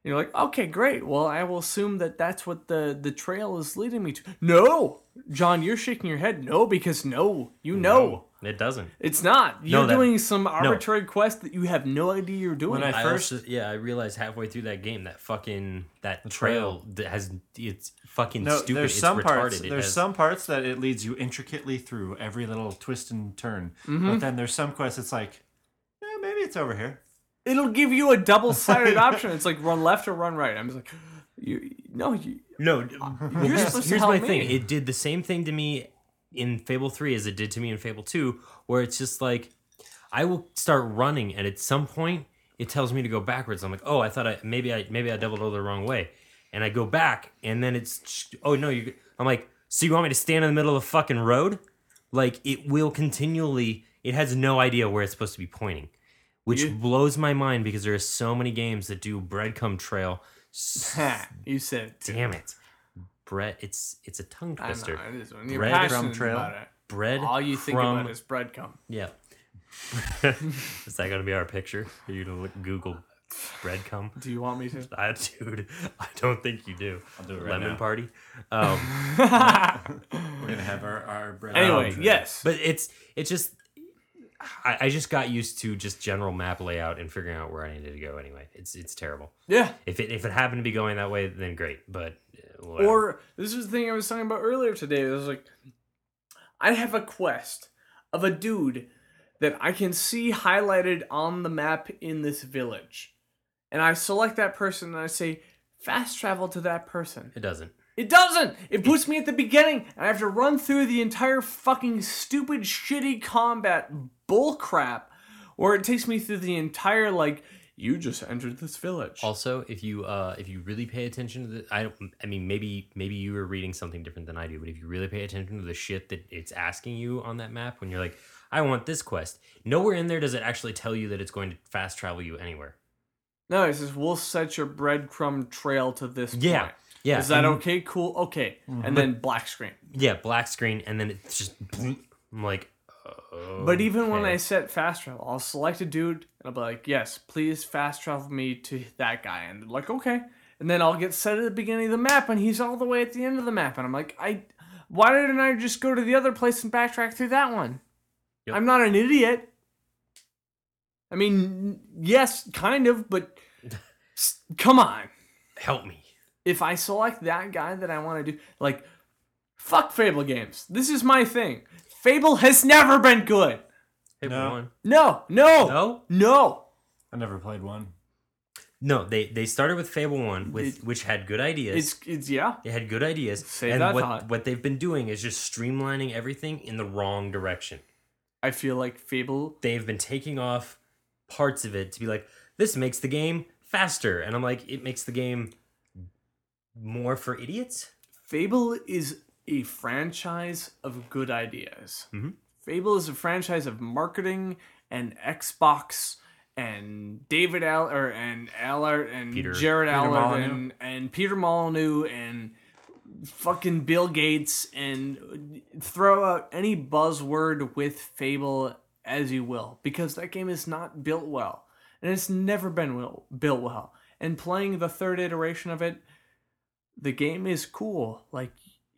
you're like, okay, great. Well, I will assume that that's what the, the trail is leading me to. No, John, you're shaking your head. No, because no, you know. No, it doesn't. It's not. You're No, that- doing some arbitrary quest that you have no idea you're doing. When I I first- also, yeah, I realized halfway through that game that fucking that trail, that has it's fucking No, stupid. there's It's some retarded. parts. It There's has- some parts that it leads you intricately through every little twist and turn. Mm-hmm. But then there's some quests. It's like, eh, maybe it's over here. It'll give you a double-sided option. It's like run left or run right. I'm just like, you no, you, No, you're supposed to here's help my me. thing. It did the same thing to me in Fable three as it did to me in Fable two, where it's just like I will start running, and at some point it tells me to go backwards. I'm like, oh, I thought I maybe I maybe I doubled over the wrong way, and I go back, and then it's oh no, you. I'm like, so you want me to stand in the middle of the fucking road? Like it will continually. It has no idea where it's supposed to be pointing, which You- blows my mind because there are so many games that do breadcrumb trail. Ha, you said it. Damn it, Bread. It's it's a tongue I know, twister. it is. When you're Bread passionate crumb trail. about it, Bread. all you think crumb, about is breadcrumb. Yeah. Is that gonna be our picture for you to look, Google breadcrumb? Do you want me to? I, dude, I don't think you do. I'll do it right Lemon now. party. Um, We're gonna have our our bread. Anyway, Um, yes. but it's it's just I, I just got used to just general map layout and figuring out where I needed to go. Anyway, it's it's terrible. Yeah. If it if it happened to be going that way, then great. But uh, whatever. Or this is the thing I was talking about earlier today. It was like, I have a quest of a dude that I can see highlighted on the map in this village. And I select that person and I say, fast travel to that person. it doesn't. It doesn't! It puts me at the beginning and I have to run through the entire fucking stupid, shitty combat bullcrap where it takes me through the entire, like, you just entered this village. Also, if you uh if you really pay attention to the I don't I mean maybe maybe you were reading something different than I do, but if you really pay attention to the shit that it's asking you on that map when you're like, I want this quest, nowhere in there does it actually tell you that it's going to fast travel you anywhere. No, it says, we'll set your breadcrumb trail to this Yeah. point. Yeah. Is that and- okay? Cool. Okay. And then black screen. Yeah, black screen and then it's just I'm like But even when okay. I set fast travel, I'll select a dude and I'll be like, yes, please fast travel me to that guy. And they're like, okay. And then I'll get set at the beginning of the map and he's all the way at the end of the map. And I'm like, I, why didn't I just go to the other place and backtrack through that one? Yep. I'm not an idiot. I mean, yes, kind of, but s- come on. help me. If I select that guy that I want to do, like, fuck Fable games. This is my thing. Fable has never been good. Hey, No. one. No, no, No? no. I never played one. No, they they started with Fable one with It- which had good ideas. It's it's yeah. It had good ideas. Save and that what thought. what they've been doing is just streamlining everything in the wrong direction. I feel like Fable. They've been taking off parts of it to be like, this makes the game faster. And I'm like, it makes the game more for idiots? Fable is a franchise of good ideas. Mhm. Fable is a franchise of marketing and Xbox and David Al or and Allard and Peter- Jared Peter Allard Molyneux. and, and Peter Molyneux and fucking Bill Gates and throw out any buzzword with Fable as you will, because that game is not built well and it's never been well, built well. And playing the third iteration of it, the game is cool. Like,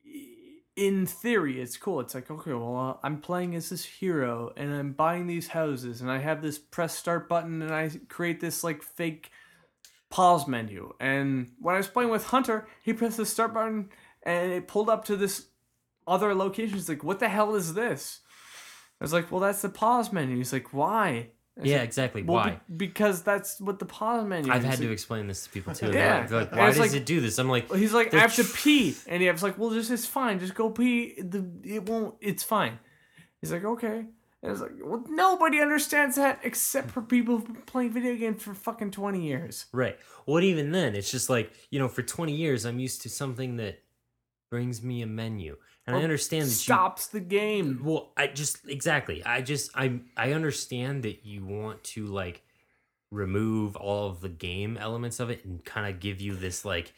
in theory, it's cool. It's like, okay, well, uh, I'm playing as this hero, and I'm buying these houses, and I have this press start button, and I create this, like, fake pause menu. And when I was playing with Hunter, he pressed the start button, and it pulled up to this other location. He's like, what the hell is this? I was like, well, that's the pause menu. He's like, why? I was Yeah, like, exactly. well, Why? be- because that's what the pause menu I've is. had to Like- explain this to people too. Yeah. They're like, And why it's does like- it do this? I'm like, He's like, They're I have to tr- pee, and he was like, well, just it's fine, just go pee. The it won't. It's fine. He's like, okay. And I was like, well, nobody understands that except for people who've been playing video games for fucking twenty years. right. Well, even then, it's just like, you know, for twenty years, I'm used to something that brings me a menu. And I Or understand that you stops the game. Well, I just exactly. I just I I understand that you want to like remove all of the game elements of it and kind of give you this like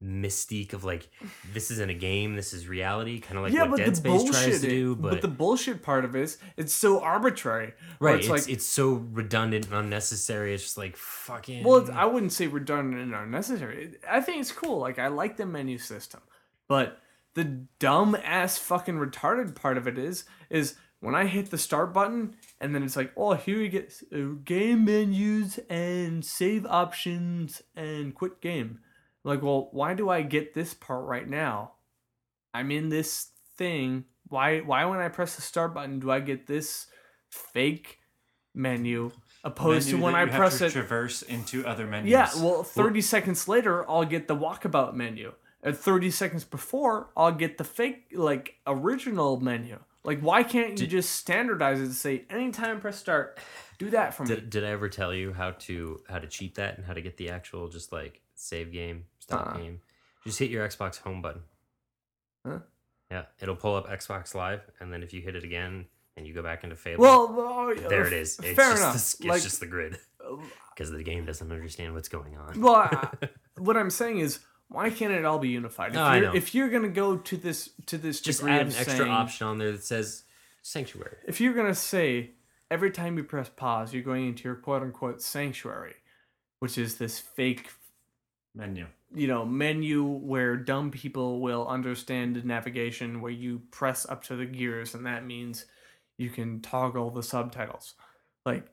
mystique of like this isn't a game, this is reality, kind of like yeah, what but Dead the Space bullshit, tries to do. but, But, the bullshit part of it is it's so arbitrary. where right, It's, it's, like, it's so redundant and unnecessary. It's just like fucking. well, it's, I wouldn't say redundant and unnecessary. I think it's cool. Like I like the menu system, but the dumb ass fucking retarded part of it is is when I hit the start button and then it's like, oh, here you get uh, game menus and save options and quit game. Like, well, why do I get this part right now? I'm in this thing. Why why when I press the start button do I get this fake menu opposed Menu to when that I you have press to it? traverse into other menus. Yeah, well, thirty seconds later, I'll get the walkabout menu. At thirty seconds before, I'll get the fake, like, original menu. Like, why can't you Did- just standardize it and say, anytime I press start, do that for me? Did, did I ever tell you how to how to cheat that and how to get the actual just like save game, stop Uh-uh. game? Just hit your Xbox home button. Huh? Yeah, it'll pull up Xbox Live, and then if you hit it again and you go back into Fable, Well, well, there uh, it is. It's Fair just enough. The, it's like, just the grid because the game doesn't understand what's going on. well, I, what I'm saying is, why can't it all be unified? If No, I you're, know. If you're gonna go to this to this Just degree add of an extra saying, option on there that says Sanctuary. if you're gonna say every time you press pause, you're going into your quote unquote sanctuary, which is this fake, Menu. you know, menu where dumb people will understand the navigation, where you press up to the gears, and that means you can toggle the subtitles. Like,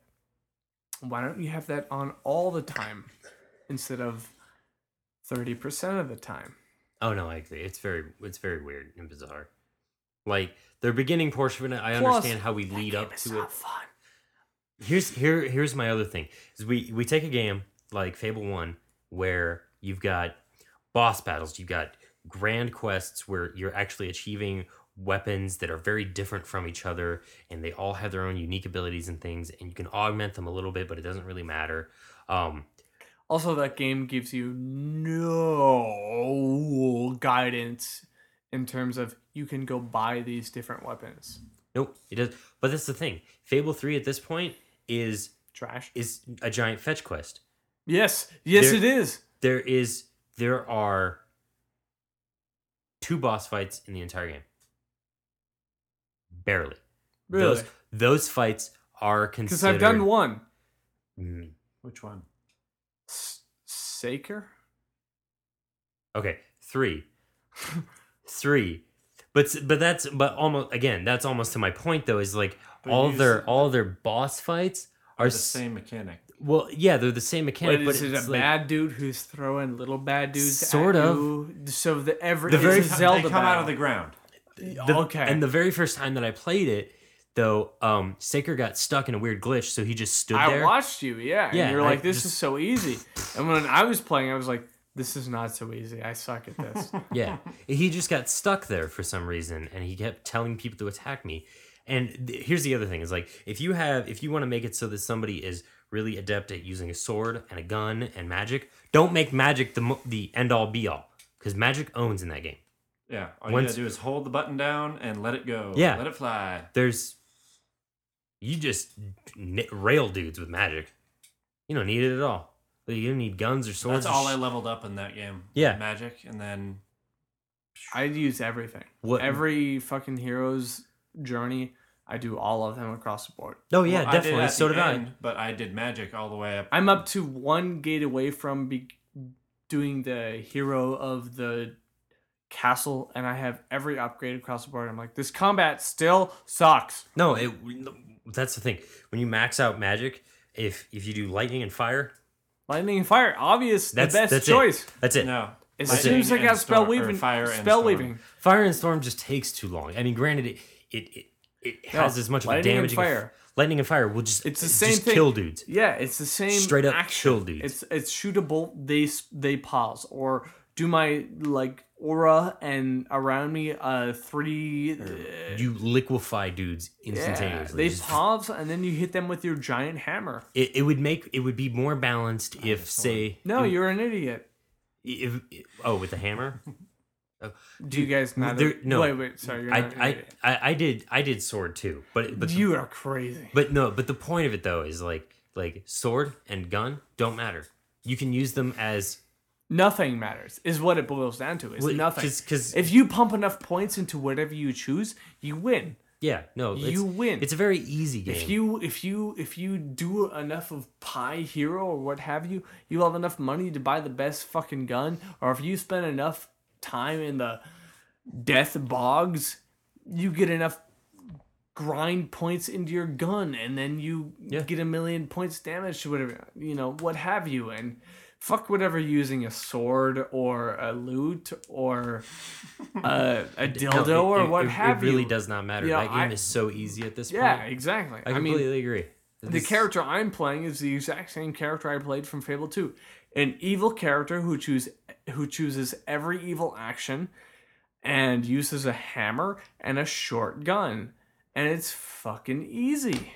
why don't you have that on all the time instead of thirty percent of the time? Oh no, I agree. It's very it's very weird and bizarre. Like the beginning portion of it, I Plus, understand how we that lead game up is to not it. Fun. Here's here here's my other thing is we we take a game like Fable One where you've got boss battles, you've got grand quests where you're actually achieving weapons that are very different from each other, and they all have their own unique abilities and things, and you can augment them a little bit, but it doesn't really matter. Um, Also, that game gives you no guidance in terms of you can go buy these different weapons. nope, it does. But that's the thing. Fable Three at this point is Trash. is a giant fetch quest. Yes, yes, There- it is. There is there are two boss fights in the entire game. Barely. Really? Those those fights are Because considered. I've done one. Mm, Which one? S- Saker? okay, three, three, but s- but that's but almost again that's almost to my point though is like But all you their s- all their boss fights are The s- same mechanic. well yeah they're the same mechanic What, but is it it's a like, bad dude who's throwing little bad dudes Sort at of. you? So the every The it's very a ti- Zelda they come out of the battle. ground. the- okay. and the very first time that I played it though um Saker got stuck in a weird glitch so he just stood I there. watched you, yeah. And Yeah, you're I like, this just- is so easy. And when I was playing, I was like, this is not so easy. I suck at this. Yeah, he just got stuck there for some reason, and he kept telling people to attack me. And th- here's the other thing: is like if you have, if you want to make it so that somebody is really adept at using a sword and a gun and magic, don't make magic the mo- the end all be all, because magic owns in that game. Yeah. All you Once- gotta do is hold the button down and let it go. Yeah. Let it fly. There's, you just n- rail dudes with magic. You don't need it at all. You don't need guns or swords. That's or all sh- I leveled up in that game. Yeah. Magic, and then I'd use everything. What- Every fucking hero's journey, I do all of them across the board. Oh yeah, Well, I did definitely. at So the did I. end, But I did magic all the way up. I'm up to one gate away from be- doing the hero of the castle, and I have every upgrade across the board. I'm like, this combat still sucks. No, it. That's the thing. When you max out magic, if if you do lightning and fire, Lightning and fire, obvious, that's the best that's choice. It. That's it. No. As Lightning soon as I and got spell storm- or weaving, fire and spell storm. weaving, Fire and storm just takes too long. I mean, granted, it it it, it No, has as much of a lightning and damaging. fire. Lightning and fire will just It's the just same thing. kill dudes. yeah, it's the same Straight up action. kill dudes. It's it's shootable. They s- they pause or do my like aura and around me uh three. uh, You liquefy dudes yeah, instantaneously. they Just- pause and then you hit them with your giant hammer. it, it would make it would be more balanced if say No, if, you're an idiot. if, oh with the hammer. Do you guys not? there- no. wait, wait. Sorry, you're I, not an I idiot. I I did I did sword too, but but You are crazy. But no, but the point of it though is like like sword and gun don't matter. You can use them as Nothing matters, is what it boils down to. Is Well, nothing. 'cause- 'cause- if you pump enough points into whatever you choose, you win. Yeah, no, it's, You win. It's a very easy game. If you if you if you do enough of Pi Hero or what have you, you have enough money to buy the best fucking gun, or if you spend enough time in the death bogs, you get enough grind points into your gun, and then you Yeah. get a million points damage to whatever, you know, what have you, and fuck whatever using a sword or a lute or a, a dildo No, or it, what it, have it really you. does not matter. You know, that game I- is so easy at this Yeah, point. exactly. I I mean, completely agree. the This- character I'm playing is the exact same character I played from Fable two. An evil character who choose who chooses every evil action and uses a hammer and a short gun. And it's fucking easy.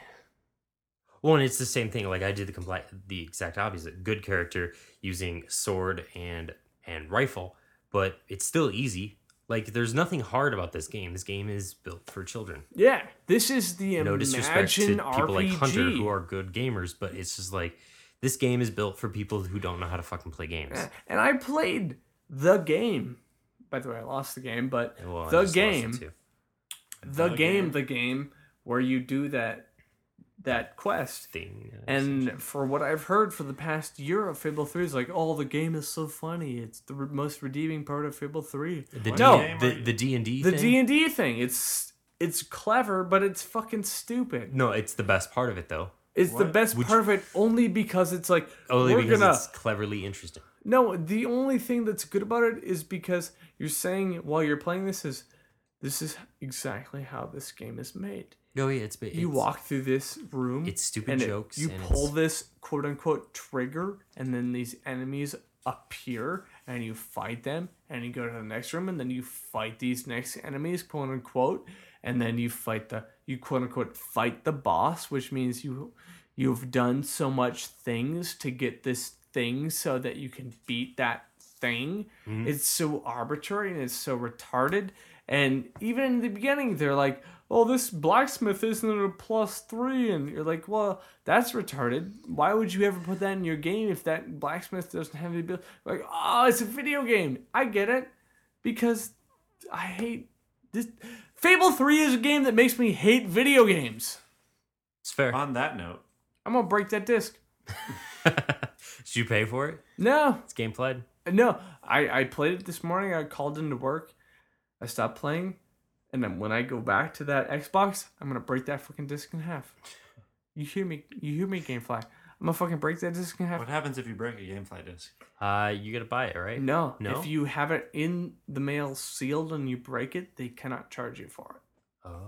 Well, and it's the same thing. Like I did the compli- the exact opposite. Good character using sword and and rifle, but it's still easy. Like there's nothing hard about this game. This game is built for children. Yeah, this is the No disrespect to Imagine people R P G. like Hunter who are good gamers, but it's just like this game is built for people who don't know how to fucking play games. And I played the game. By the way, I lost the game, but Well, I the just lost it game, too. the, The game, game. the game where you do that that quest. Thing. uh, And for what I've heard for the past year of Fable three is like, oh, the game is so funny. It's the re- most redeeming part of Fable three. the D- No. game the are you- the D and D The thing. D and D thing. It's it's clever, but it's fucking stupid. No, it's the best part of it though. It's the What? best Would part of it only because it's like Only we're because gonna. it's cleverly interesting. No, the only thing that's good about it is because you're saying while you're playing this is this is exactly how this game is made. No, yeah, it's, it's You walk through this room. It's stupid and it- jokes. you and pull it's, this quote unquote trigger, and then these enemies appear, and you fight them, and you go to the next room, and then you fight these next enemies, quote unquote, and then you fight the you quote unquote fight the boss, which means you you've done so much things to get this thing so that you can beat that thing. Mhm. It's so arbitrary and it's so retarded. And even in the beginning, they're like, oh, this blacksmith isn't a plus three. And you're like, well, that's retarded. Why would you ever put that in your game if that blacksmith doesn't have the ability? Like, oh, it's a video game. I get it. Because I hate this. Fable three is a game that makes me hate video games. It's fair. On that note, I'm going to break that disc. Did you pay for it? No, It's gameplay. no. I, I played it this morning. I called into work. I stopped playing. And then when I go back to that Xbox, I'm gonna break that fucking disc in half. You hear me? You hear me, GameFly? I'm gonna fucking break that disc in half. what happens if you break a GameFly disc? Uh, you gotta buy it, right? No, No? if you have it in the mail sealed and you break it, they cannot charge you for it. Oh.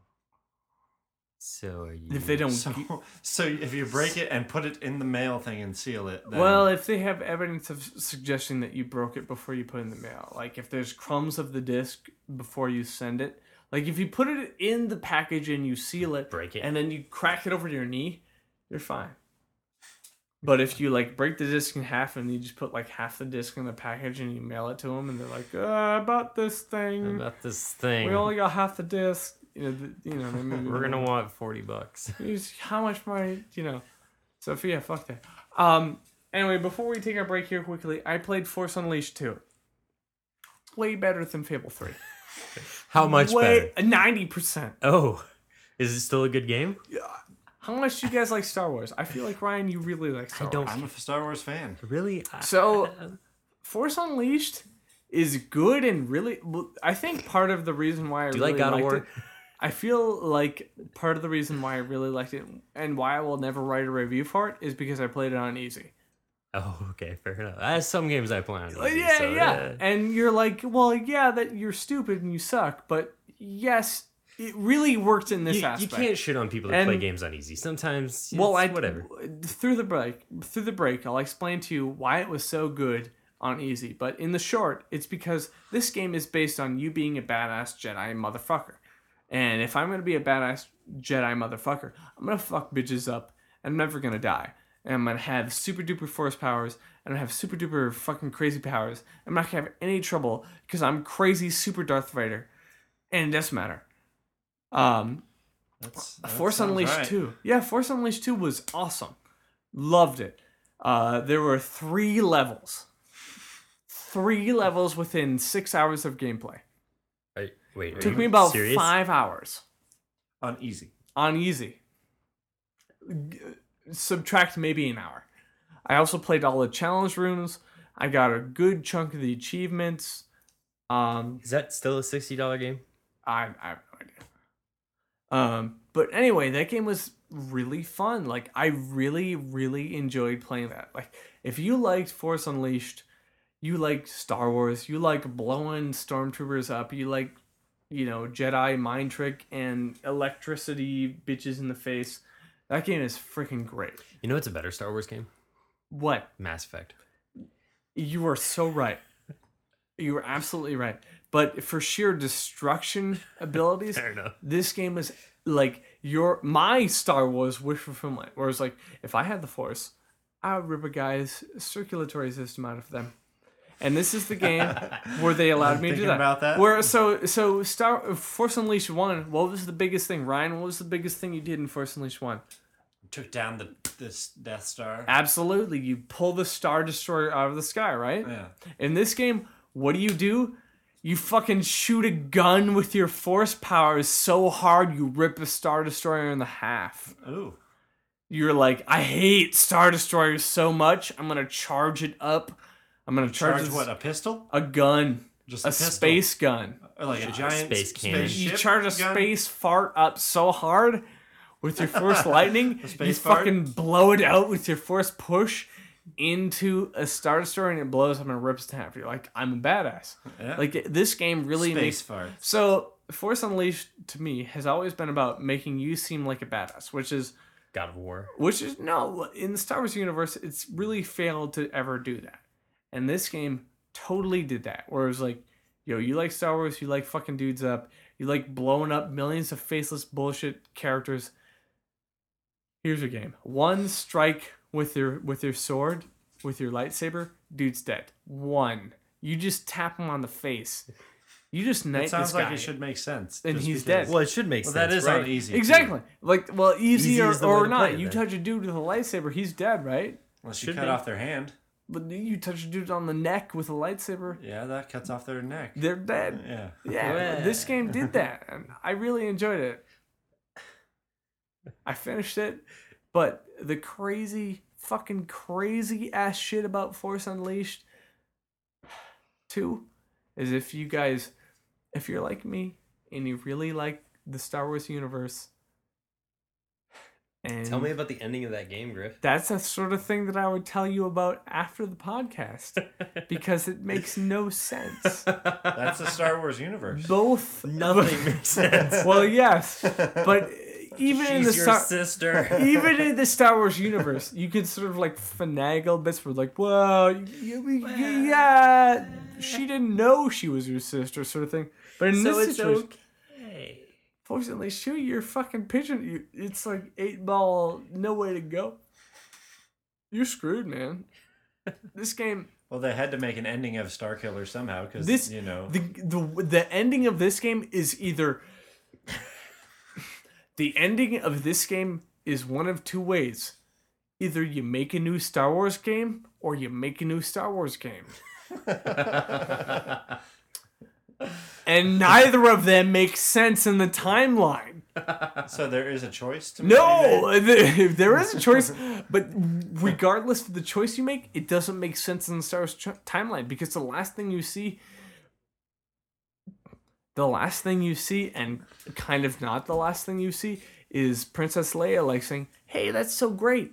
So are you? If they don't, So, gi- so if you break it and put it in the mail thing and seal it, then well, if they have evidence of suggesting that you broke it before you put it in the mail, like if there's crumbs of the disc before you send it, like if you put it in the package and you seal it, break it. and then you crack it over your knee, you're fine. But if you like break the disc in half and you just put like half the disc in the package and you mail it to them and they're like, uh, about this thing, about this thing. we only got half the disc. You know, the, you know. Maybe We're gonna want forty bucks. use how much money, you know. So yeah, fuck that. Um. Anyway, before we take our break here quickly, I played Force Unleashed two. Way better than Fable three. How much Way better? ninety percent. Oh, is it still a good game? How much do you guys like Star Wars? I feel like Ryan, you really like Star I don't- Wars. I'm a Star Wars fan. Really? So, Force Unleashed is good and really. well, I think part of the reason why I Do you really like God of liked War? it. I feel like part of the reason why I really liked it and why I will never write a review for it is because I played it on easy. Oh, okay, fair enough. I have some games I play on easy, Uh, yeah, so, yeah. And you're like, well, yeah, that you're stupid and you suck, but yes, it really worked in this You, you aspect. can't shit on people that play And- games on easy. Sometimes, Well, I it's whatever. through the break, through the break, I'll explain to you why it was so good on easy. But in the short, it's because this game is based on you being a badass Jedi motherfucker. And if I'm gonna be a badass Jedi motherfucker, I'm gonna fuck bitches up, and I'm never gonna die. And I'm gonna have super duper force powers, and I have super duper fucking crazy powers. I'm not gonna have any trouble because I'm crazy super Darth Vader, and it doesn't matter. Um, That's, that Force sounds Unleashed right. two. Yeah, Force Unleashed two was awesome. Loved it. Uh, there were three levels. three levels within six hours of gameplay. I, wait, It are took you me about serious? five hours On easy. on easy. G- subtract maybe an hour. I also played all the challenge rooms. I got a good chunk of the achievements. Um, Is that still a sixty dollar game? I, I have no idea. Um, but anyway, that game was really fun. Like, I really, really enjoyed playing that. Like, if you liked Force Unleashed, you like Star Wars, you like blowing stormtroopers up, you like, you know, Jedi mind trick and electricity bitches in the face, that game is freaking great. You know what's a better Star Wars game? What? Mass Effect. You are so right. You were absolutely right. But for sheer destruction abilities, Fair enough. this game is like your my Star Wars wish fulfillment. Where it's like, if I had the Force, I would rip a guy's circulatory system out of them. And this is the game where they allowed me to do Thinking that. about that? Where so so Star Force Unleashed one. What was the biggest thing, Ryan? What was the biggest thing you did in Force Unleashed one? Took down the this Death Star. Absolutely, you pull the Star Destroyer out of the sky, right? Yeah. In this game, what do you do? You fucking shoot a gun with your force powers so hard you rip a Star Destroyer in the half. Ooh. You're like, I hate Star Destroyers so much. I'm gonna charge it up. I'm gonna charge, Charge this- what? A pistol? a gun, Just a a, pistol? space gun. Or like a giant space cannon. You spaceship charge a gun? space fart up so hard with your force lightning, you space fart? fucking blow it out with your force push into a Star Destroyer and it blows up and rips it in half. You're like, I'm a badass. Yeah. Like, this game really Space makes... fart. So, Force Unleashed, to me, has always been about making you seem like a badass, which is... God of War. Which is, no, in the Star Wars universe, it's really failed to ever do that. And this game totally did that, where it was like, yo, you like Star Wars, you like fucking dudes up, you like blowing up millions of faceless bullshit characters. Here's your game. One strike with your with your sword, with your lightsaber, dude's dead. One. You just tap him on the face. You just It knight sounds this like guy. it should make sense. And just he's because- dead. Well, it should make Well, sense. that is right? on easy. too. Exactly. Like, well, easy, Easy or, is the way or to not. play it, You then. touch a dude with a lightsaber, he's dead, right? Unless you Should cut be. off their hand. But you touch a dude on the neck with a lightsaber, Yeah, that cuts off their neck. they're dead. Yeah. Yeah, Yeah. this game did that, and I really enjoyed it. I finished it, but the crazy, fucking crazy ass shit about Force Unleashed two is if you guys, if you're like me and you really like the Star Wars universe, and Tell me about the ending of that game, Griff. that's the sort of thing that I would tell you about after the podcast because it makes no sense. That's the Star Wars universe. Both Nothing makes sense. Well, yes, but even in the She's your Star, sister. even in the Star Wars universe, you could sort of like finagle bits where like, well, you, you, yeah, she didn't know she was your sister, sort of thing. But in so this it's situation, okay. fortunately, shoot, you're fucking pitching. You, it's like eight ball, no way to go. You're screwed, man. This game. Well, they had to make an ending of Starkiller somehow because, This you know. the the the ending of this game is either the ending of this game is one of two ways. Either you make a new Star Wars game or you make a new Star Wars game. And neither of them makes sense in the timeline. So there is a choice to be No, made? th- there is a choice, but regardless of the choice you make, it doesn't make sense in the Star Wars ch- timeline because the last thing you see, the last thing you see, and kind of not the last thing you see, is Princess Leia like saying, "Hey, that's so great.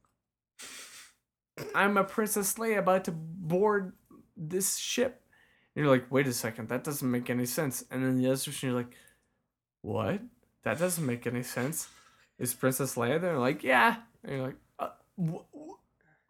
I'm a Princess Leia about to board this ship." And you're like, "Wait a second, that doesn't make any sense." And then the other person, you're like, "What? That doesn't make any sense. Is Princess Leia there?" Like, yeah. And you're like, uh, wh-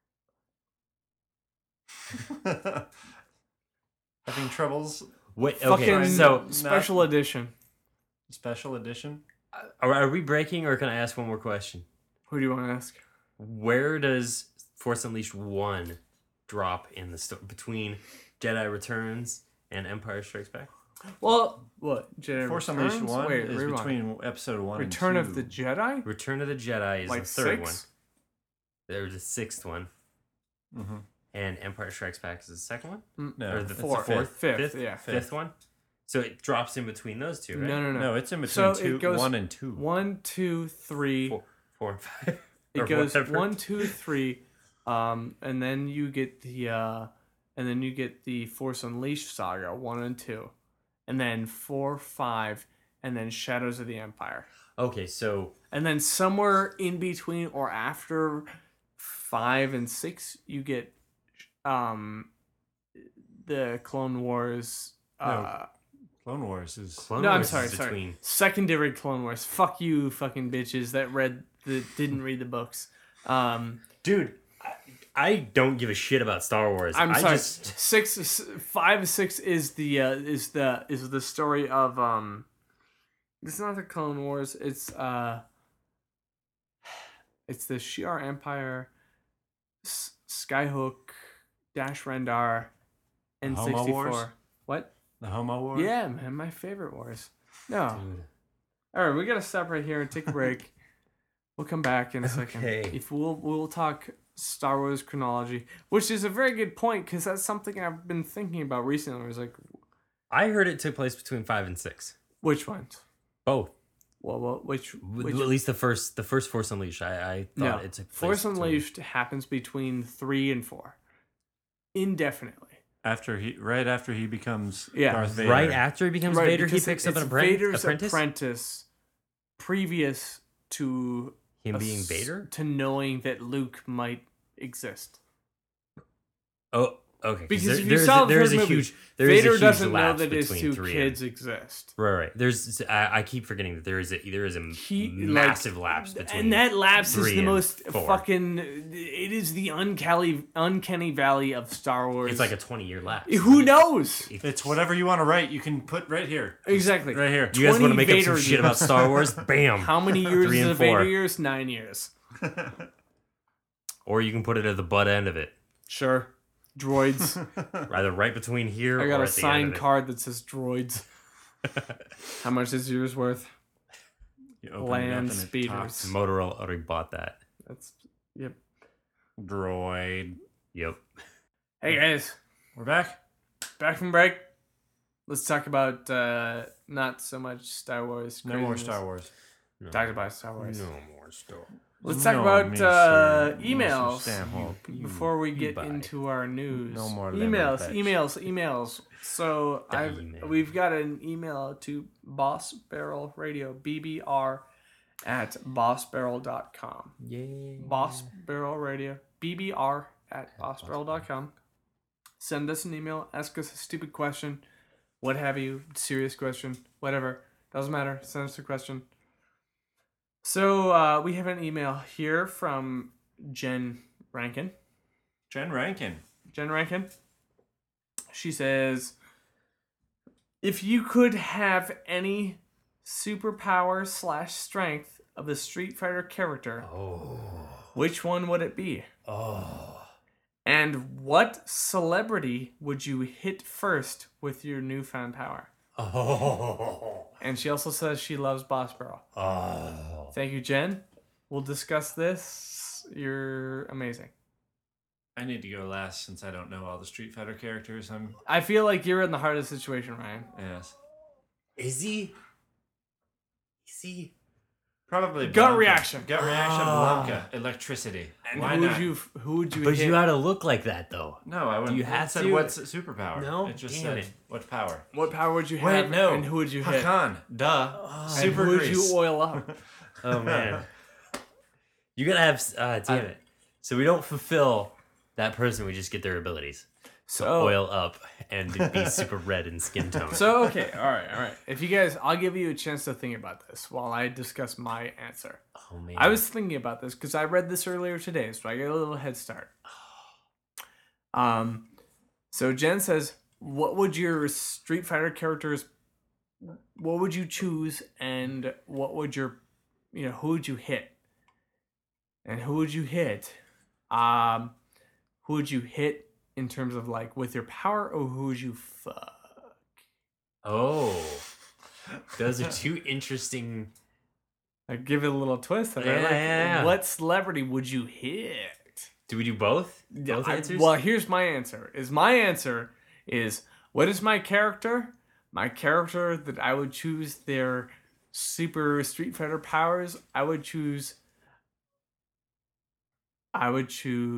wh- Having troubles. Wait, okay, fucking so special edition. Special edition. are, are we breaking, or can I ask one more question? Who do you want to ask? Where does Force Unleashed one drop in the sto- between Jedi Returns and Empire Strikes Back? Well, what? Jedi Force Returns? Unleashed one Wait, is rewind. between episode one Return and of two. the Jedi? Return of the Jedi is Like the third six? one. There's the sixth one, Mhm. and Empire Strikes Back is the second one, No, or the it's fourth, the fourth, fifth, fifth, yeah. fifth one. So it drops in between those two, right? No, no, no. No, it's in So between it two, goes one and two. One, two, three. Four, four and five. It or goes whatever. one, two, three, um, and then you get the uh, and then you get the Force Unleashed saga one and two, and then four, five, and then Shadows of the Empire, Okay, so and then somewhere in between or after five and six, you get um, the Clone Wars. Uh, Clone Wars is. Clone no, I'm Wars sorry, is sorry. between. Secondary Clone Wars. Fuck you, fucking bitches that read the didn't read the books. Um, Dude, I, I don't give a shit about Star Wars. I'm I sorry. Just, Six, s- five, six is the uh, is the is the story of um. It's not the Clone Wars. It's uh. It's the Shi'ar Empire, S- Skyhook, Dash Rendar, N Homo sixty-four. Wars? What? The Homo Wars? Yeah, man, my favorite wars. No. dude. All right, we gotta stop right here and take a break. We'll come back in a second. Okay. If we'll we'll talk Star Wars chronology, which is a very good point because that's something I've been thinking about recently. I was like, I heard it took place between five and six. which ones? Both. Well, well which which? At least the first, the first Force Unleashed. I, I No, thought it took place Force between- Unleashed happens between three and four, indefinitely. After he, right after he becomes Yeah. Darth Vader. Right after he becomes Right, Vader, he because picks it- up an it's appren- Vader's apprentice. apprentice, previous to Him being us- Vader. to knowing that Luke might exist. Oh, okay. Because there, if you there's saw a, the there's third a movie, huge there is a Vader huge doesn't know lapse that his between two three kids and, exist. right, right. There's I, I keep forgetting that there is a there is a He, massive like, lapse between and that lapse is three the and most four. fucking. It is the uncanny, uncanny valley of Star Wars. It's like a twenty year lapse. Who knows? It's whatever you want to write. You can put right here. Exactly. Right here. You guys want to twenty make up some Vader shit about years. Star Wars? Bam. How many years Three is and a Vader four. years? Nine years. Or you can put it at the butt end of it, Sure. Droids. either right between here. I got or a at the end signed of it. card that says droids. How much is yours worth? You open it up Land and it speeders. talks. Motorola already bought that. That's yep. Droid. Yep. Hey guys, We're back. back from break. Let's talk about uh, not so much Star Wars. No more craziness. Star Wars. No, Talk about Star Wars. no more Star. Let's talk No, about Mister uh, Mister emails Stanhope. before we you get buy. into our news. No more lemon emails, fetch. emails, emails. So I've, Email. we've got an email to Boss Barrel Radio, B B R, at boss barrel dot com. Yay. Boss Barrel Radio, B B R at boss barrel dot com. Send us an email, ask us a stupid question, what have you, serious question, whatever. Doesn't matter. Send us a question. So uh, we have an email here from Jen Rankin. Jen Rankin. Jen Rankin. She says, if you could have any superpower slash strength of a Street Fighter character, Oh. which one would it be? Oh. And what celebrity would you hit first with your newfound power? Oh. And she also says she loves Boss Barrel. Oh. Thank you, Jen. We'll discuss this. You're amazing. I need to go last since I don't know all the Street Fighter characters. I'm I feel like you're in the hardest situation, Ryan. yes. Is he? Is he? Probably Gut Blanka. reaction. Gut reaction. Ah. Blanca. Electricity. And Why who not? would you who would you But hit? you gotta look like that though. No, I wouldn't. you it have said to? what's superpower? No? it just Damn said it. what power. What power would you have? Wait, no. And who would you hit? Hakan. Duh. And Super who would grease. you oil up? Oh man. You gotta have. Uh, damn I- it. So we don't fulfill that person. We just get their abilities. So So oil up and be super red in skin tone. So okay, all right, all right. If you guys, I'll give you a chance to think about this while I discuss my answer. oh man. I was thinking about this because I read this earlier today, so I get a little head start. Um, so Jen says, "What would your Street Fighter characters? What would you choose, and what would your, you know, who would you hit, and who would you hit? Um, who would you hit in terms of like with your power, or who would you fuck? Oh. Those are two interesting. I give it a little twist. Yeah, Right? Like, yeah, yeah. what celebrity would you hit? Do we do both? Yeah, Both I- answers? well, here's my answer. Is my answer is what is my character? My character that I would choose their super Street Fighter powers. I would choose. I would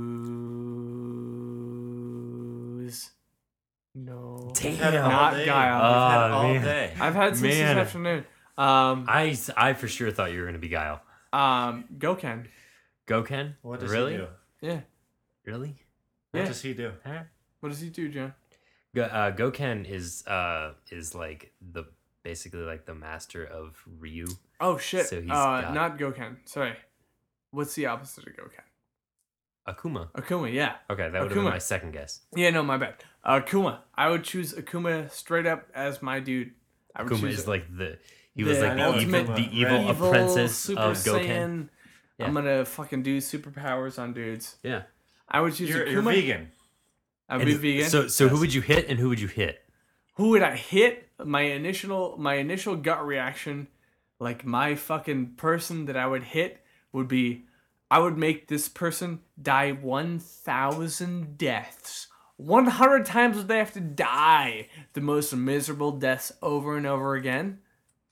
choose. No. Damn. Had it all Not day. Guile. We've had it Oh, all man. day. I've had since Man. this afternoon. Um, I, I for sure thought you were gonna be Guile. um, Goken. Goken? What does really? he do? Yeah. Really? What Yeah. does he do? Alright. What does he do, John? Go, uh, Goken is uh is like the basically like the master of Ryu. Oh shit. So he's uh, got- not Goken. Sorry. What's the opposite of Goken? Akuma. Akuma. Yeah. Okay, that would have been Akuma. my second guess. Yeah. No, my bad. Akuma. I would choose Akuma straight up as my dude. I would Akuma choose is like the he was the like the ultimate evil, the evil, evil apprentice Super of Goken. Saiyan. Yeah. I'm gonna fucking do superpowers on dudes. Yeah. I would choose You're, Akuma. you're vegan. I would And be vegan. So so who Yes. would you hit and who would you hit? Who would I hit? My initial my initial gut reaction, like my fucking person that I would hit would be, I would make this person die one thousand deaths. one hundred times would they have to die the most miserable deaths over and over again.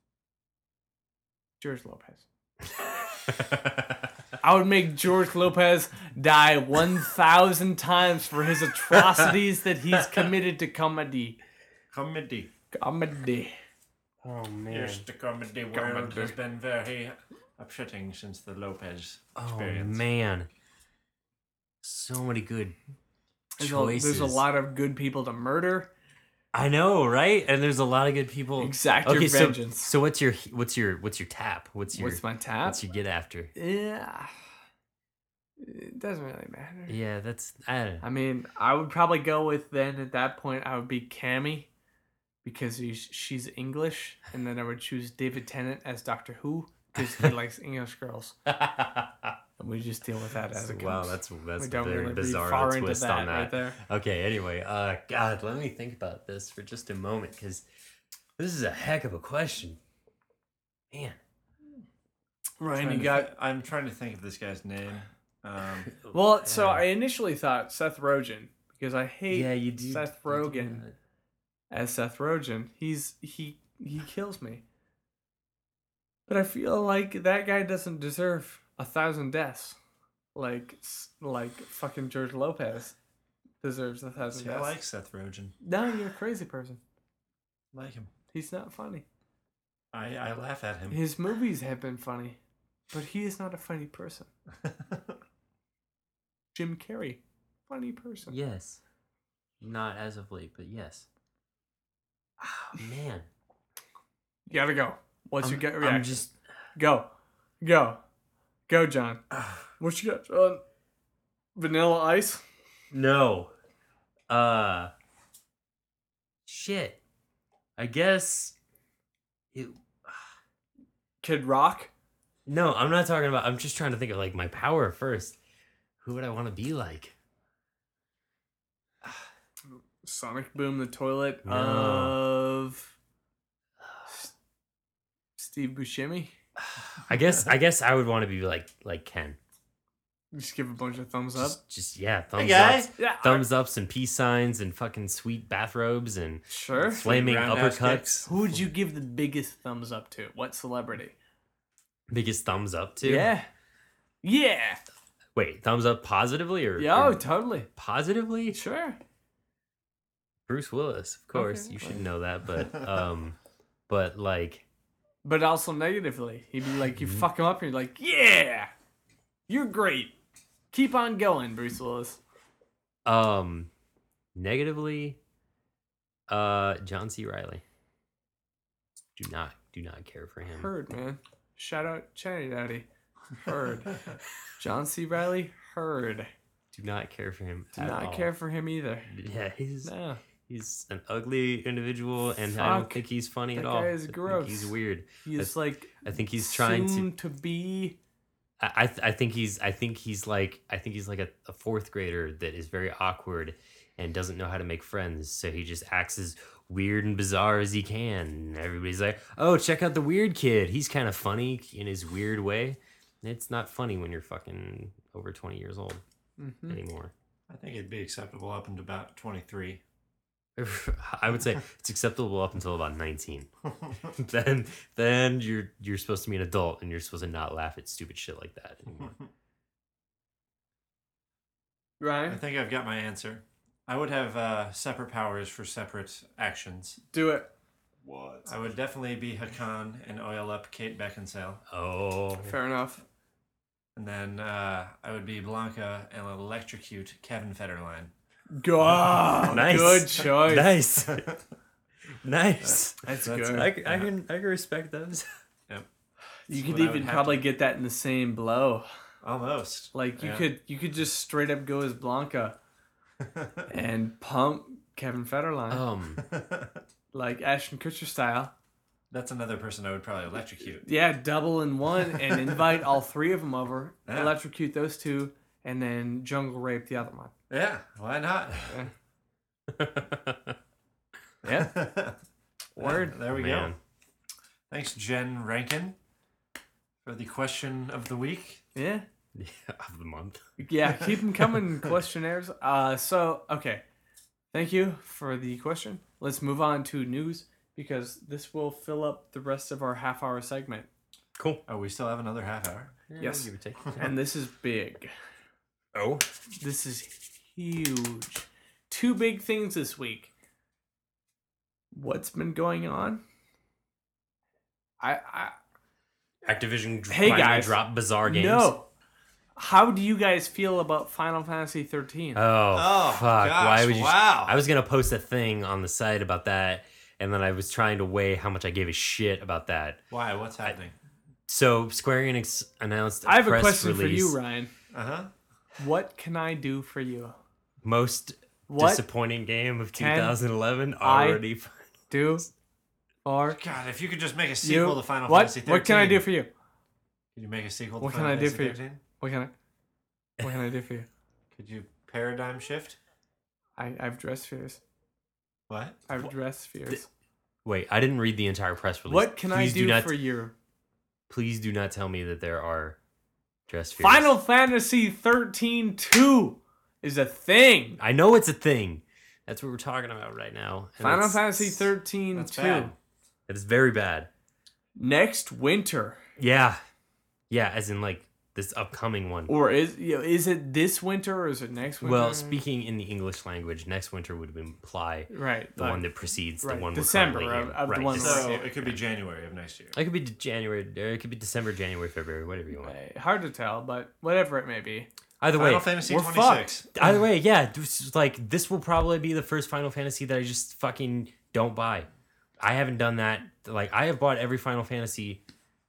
George Lopez. I would make George Lopez die one thousand times for his atrocities that he's committed to comedy. Comedy. Comedy. Oh man. Yes, the comedy world Comedy. has been very upsetting since the Lopez Oh experience. man. So many good There's a, choices. there's a lot of good people to murder. I know, right? And there's a lot of good people. Exact your so, vengeance. so what's your what's your what's your tap? What's your What's my tap? what's your get after? Yeah. It doesn't really matter. Yeah, that's I don't know. I mean, I would probably go with then at that point I would be Cammy because he's, she's English, and then I would choose David Tennant as Doctor Who because he likes English girls, and we just deal with that as it wow, comes. that's we that's a don't very really read bizarre far into twist that on that. right there. Okay, anyway, uh, God, let me think about this for just a moment because this is a heck of a question, man. Ryan, Trying you to got thi- I'm trying to think of this guy's name. Um, well. So Yeah. I initially thought Seth Rogen because I hate yeah, you do Seth you do Rogen. that. as Seth Rogen. He's he he kills me. But I feel like that guy doesn't deserve a thousand deaths, like s- like fucking George Lopez deserves a thousand see, I deaths. like Seth Rogen. No, you're a crazy person. Like him. He's not funny. I, I laugh at him. His movies have been funny, but he is not a funny person. Jim Carrey, funny person. Yes, not as of late, but yes. Oh, man, You gotta go. What's I'm, your gut I'm reaction? just Go, go, go, John. What you got, John? Vanilla Ice. no. Uh, shit. I guess it. Kid Rock. No, I'm not talking about. I'm just trying to think of like my power first. Who would I want to be like? Sonic Boom the toilet No. of S- Steve Buscemi. I guess. I guess I would want to be like like Ken. Just give a bunch of thumbs up. Just, just yeah, thumbs guy. ups, Yeah, thumbs ups, and peace signs, and fucking sweet bathrobes, and sure. flaming roundhouse uppercuts. kicks. Who would you give the biggest thumbs up to? What celebrity? Biggest thumbs up to. Yeah. Yeah. Wait, thumbs up positively or? Yeah, oh, or totally. positively? Sure. Bruce Willis, of course. Okay, You should well. know that, but um, but like, But also negatively. He'd be like, Mm-hmm. you fuck him up and you're like, yeah, you're great. Keep on going, Bruce Willis. um, negatively, uh, John C. Riley. Do not, do not care for him. Heard, man. Shout out Chatty Daddy. Heard. John C. Riley, heard. Do not care for him. Do at not all. care for him either. Yeah, he's No. he's an ugly individual, and I don't Fuck. think he's funny That at all. guy is I think gross. he's weird. He's like I think he's trying to. soon to be. I I, th- I think he's I think he's like I think he's like a, a fourth grader that is very awkward and doesn't know how to make friends. So he just acts as weird and bizarre as he can. And everybody's like, "Oh, check out the weird kid. He's kind of funny in his weird way." It's not funny when you're fucking over twenty years old. Mm-hmm. anymore. I think it'd be acceptable up until about twenty-three. I would say it's acceptable up until about nineteen. then then you're you're supposed to be an adult and you're supposed to not laugh at stupid shit like that anymore. I Ryan, think I've got my answer. I would have uh, separate powers for separate actions. do it. What? I would definitely be Hakan and oil up Kate Beckinsale. Oh, Fair enough. And then uh, I would be Blanca and electrocute Kevin Federline. God, Nice. Good choice. nice, nice. That's, That's good. it. I, I can I can respect those. Yep. You That's could what I would even have probably to- get that in the same blow. Almost. Like you Yeah. could you could just straight up go as Blanca and pump Kevin Federline Um, like Ashton Kutcher style. That's another person I would probably electrocute. Yeah, double in one and invite all three of them over, Yeah. electrocute those two, and then jungle rape the other one. Yeah, why not? Yeah. Word. There we Man. go. Thanks, Jen Rankin, for the question of the week. Yeah. yeah, of the month. Yeah, keep them coming, questionnaires. Uh, so, okay. Thank you for the question. Let's move on to news because this will fill up the rest of our half hour segment. Cool. Oh, we still have another half hour. Yeah, Yes. give or take. And this is big. Oh, This is huge. Two big things this week. What's been going on? I, I Activision Hey, finally guys. dropped Bizarre Games. No. How do you guys feel about Final Fantasy thirteen? Oh, Oh, fuck. gosh, Why would you? wow. I was gonna post a thing on the site about that, and then I was trying to weigh how much I gave a shit about that. Why? What's happening? So Square Enix announced a I have a press question for release. you, Ryan. Uh huh. What can I do for you? Most What disappointing game of can twenty eleven I already. do for God, if you could just make a sequel you? to Final What? Fantasy thirteen. What can I do for you? Could you make a sequel to What can Final I do Fantasy for you? thirteen? What can I? What can I do for you? Could you paradigm shift? I, I have dress fears. What? I have dress fears. Wait, I didn't read the entire press release. What can please I do, not, for you? Please do not tell me that there are dress fears. Final Fantasy thirteen two is a thing. I know it's a thing. That's what we're talking about right now. And Final it's- Fantasy thirteen That's two. bad. It is very bad. Next winter. Yeah, yeah, as in like this upcoming one. Or is you know, is it this winter or is it next winter? Well, speaking in the English language, next winter would imply right. the like- one that precedes right, the one December we're currently of- in. of the right, one this- we're- So it could be January of next year. It could be January, or it could be December, January, February, whatever you want. Right, hard to tell, but whatever it may be. Either Final way, Fantasy we're twenty-six. either way, yeah. This is like this will probably be the first Final Fantasy that I just fucking don't buy. I haven't done that. Like I have bought every Final Fantasy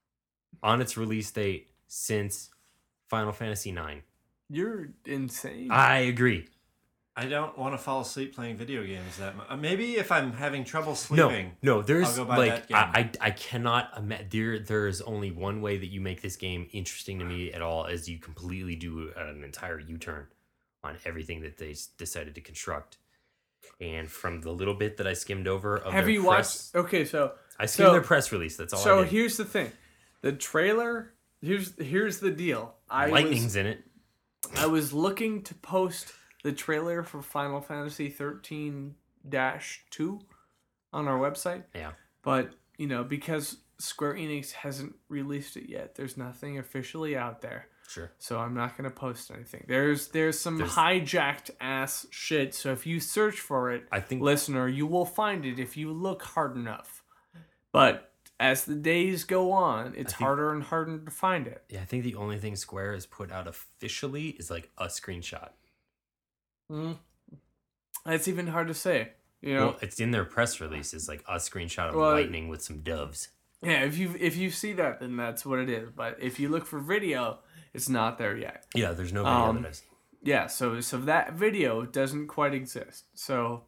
on its release date since Final Fantasy nine. You're insane. I agree. I don't want to fall asleep playing video games that much. Maybe if I'm having trouble No, sleeping. no. There's I'll go buy like that game. I, I I cannot imagine. There there is only one way that you make this game interesting to me at all, is you completely do an entire U-turn on everything that they s- decided to construct. And from the little bit that I skimmed over of Have their you press, watched? Okay, so I skimmed so- their press release. That's all. so I did. here's the thing, the trailer. Here's here's the deal. I Lightning's was in it. I was looking to post the trailer for Final Fantasy thirteen dash two on our website, Yeah. but you know because Square Enix hasn't released it yet, there's nothing officially out there. Sure. So I'm not gonna post anything. There's there's some There's- hijacked ass shit. So if you search for it, I think listener, you will find it if you look hard enough. But as the days go on, it's think- harder and harder to find it. yeah, I think the only thing Square has put out officially is like a screenshot. Mm. It's even hard to say. You know, Well, it's in their press release. It's like a screenshot of Well, lightning with some doves. yeah. If you if you see that, then that's what it is. But if you look for video, it's not there yet. Yeah, there's no video Um, that I've seen. Yeah. So so that video doesn't quite exist. So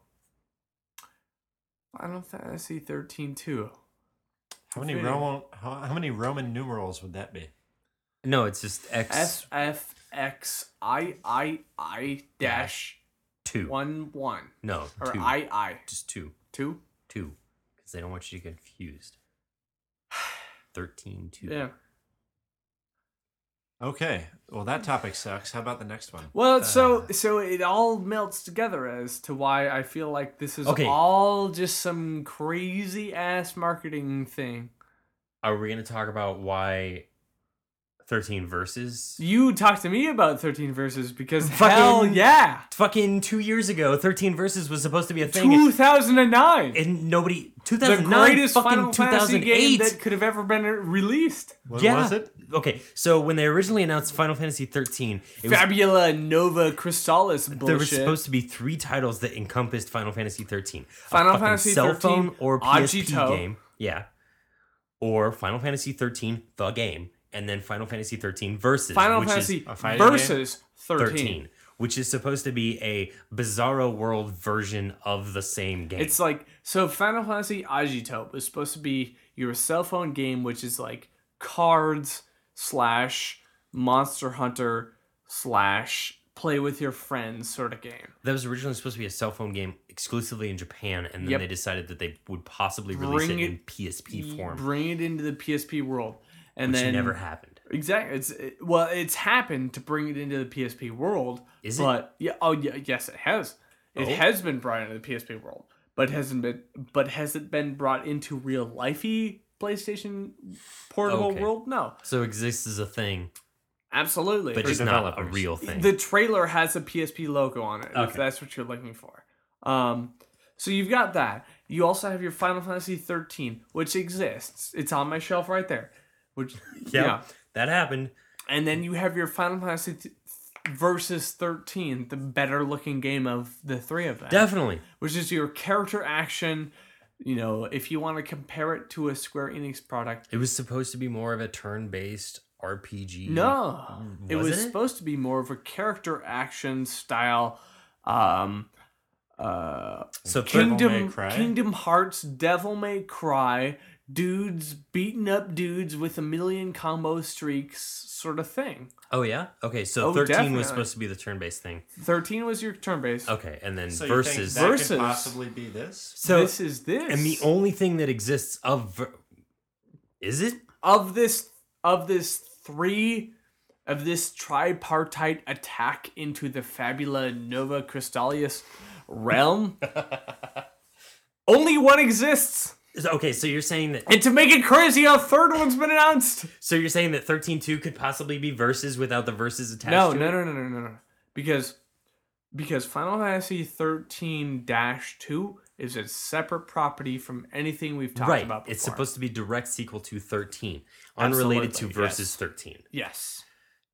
Final Fantasy thirteen two. How many Video. Roman how, how many Roman numerals would that be? No, it's just X S F X I I I dash two. one one No, or two. I I Just two. two. Two. Because they don't want you to get confused. thirteen two. Yeah. Okay. Well, that topic sucks. How about the next one? Well, so so it all melts together as to why I feel like this is Okay. all just some crazy ass marketing thing. Are we going to talk about why thirteen Versus? You talked to me about thirteen Versus because Fucking- hell yeah, Fucking two years ago, thirteen Versus was supposed to be a thing. two thousand nine, and nobody... two the thousand nine, greatest fucking Final Fantasy game two thousand eight. that could have ever been released. What Yeah. was it? Okay, so when they originally announced Final Fantasy thirteen, it was, Fabula Nova Crystallis bullshit. there was supposed to be three titles that encompassed Final Fantasy thirteen. Final a fucking Fantasy cell phone thirteen, or P S P Agito. game. Yeah. Or Final Fantasy thirteen, the game. And then Final Fantasy thirteen Versus, Final which Fantasy is a fighting Versus thirteen. thirteen, which is supposed to be a Bizarro World version of the same game. It's like, so Final Fantasy Agito was supposed to be your cell phone game, which is like cards slash Monster Hunter slash play with your friends sort of game. that was originally supposed to be a cell phone game exclusively in Japan, and then Yep. they decided that they would possibly release Bring it in it- P S P form, Bring it into the P S P world. And which then never happened. Exactly. It's it, well, it's happened to bring it into the P S P world. Is it? But yeah, oh yeah, yes, it has. It Oh. has been brought into the P S P world, but hasn't been. But has it been brought into real lifey PlayStation portable Okay. world? No, So exists as a thing, absolutely. but It- just not a developers. real thing. the trailer has a P S P logo on it. If Okay. that's what you're looking for. Um, so you've got that. You also have your Final Fantasy thirteen, which exists. It's on my shelf right there. Which Yep, yeah. that happened. And then you have your Final Fantasy th- Versus thirteen, the better looking game of the three of them. Definitely. Which is your character action. You know, if you want to compare it to a Square Enix product. It was supposed to be more of a turn-based R P G. No. It was Wasn't it? supposed to be more of a character action style. Um, uh, So Devil May Kingdom, Cry? Kingdom Hearts, Devil May Cry, dudes beating up dudes with a million combo streaks sort of thing. Oh yeah. Okay. So Oh, thirteen definitely. was supposed to be the turn-based thing. thirteen was your turn based. Okay, and then So versus. you think that Versus. could possibly be this? so this is this. and the only thing that exists of ver- is it? of this of this three of this tripartite attack into the Fabula Nova Crystallis realm. Only one exists. Is- Okay, so you're saying that. And to make it crazy, a third one's been announced. So you're saying that thirteen two could possibly be versus without the versus attached. No, to no, it? no, no, no, no, no. Because because Final Fantasy thirteen two is a separate property from anything we've talked Right. about before. It's supposed to be direct sequel to thirteen, unrelated to Absolutely, versus yes. thirteen. Yes.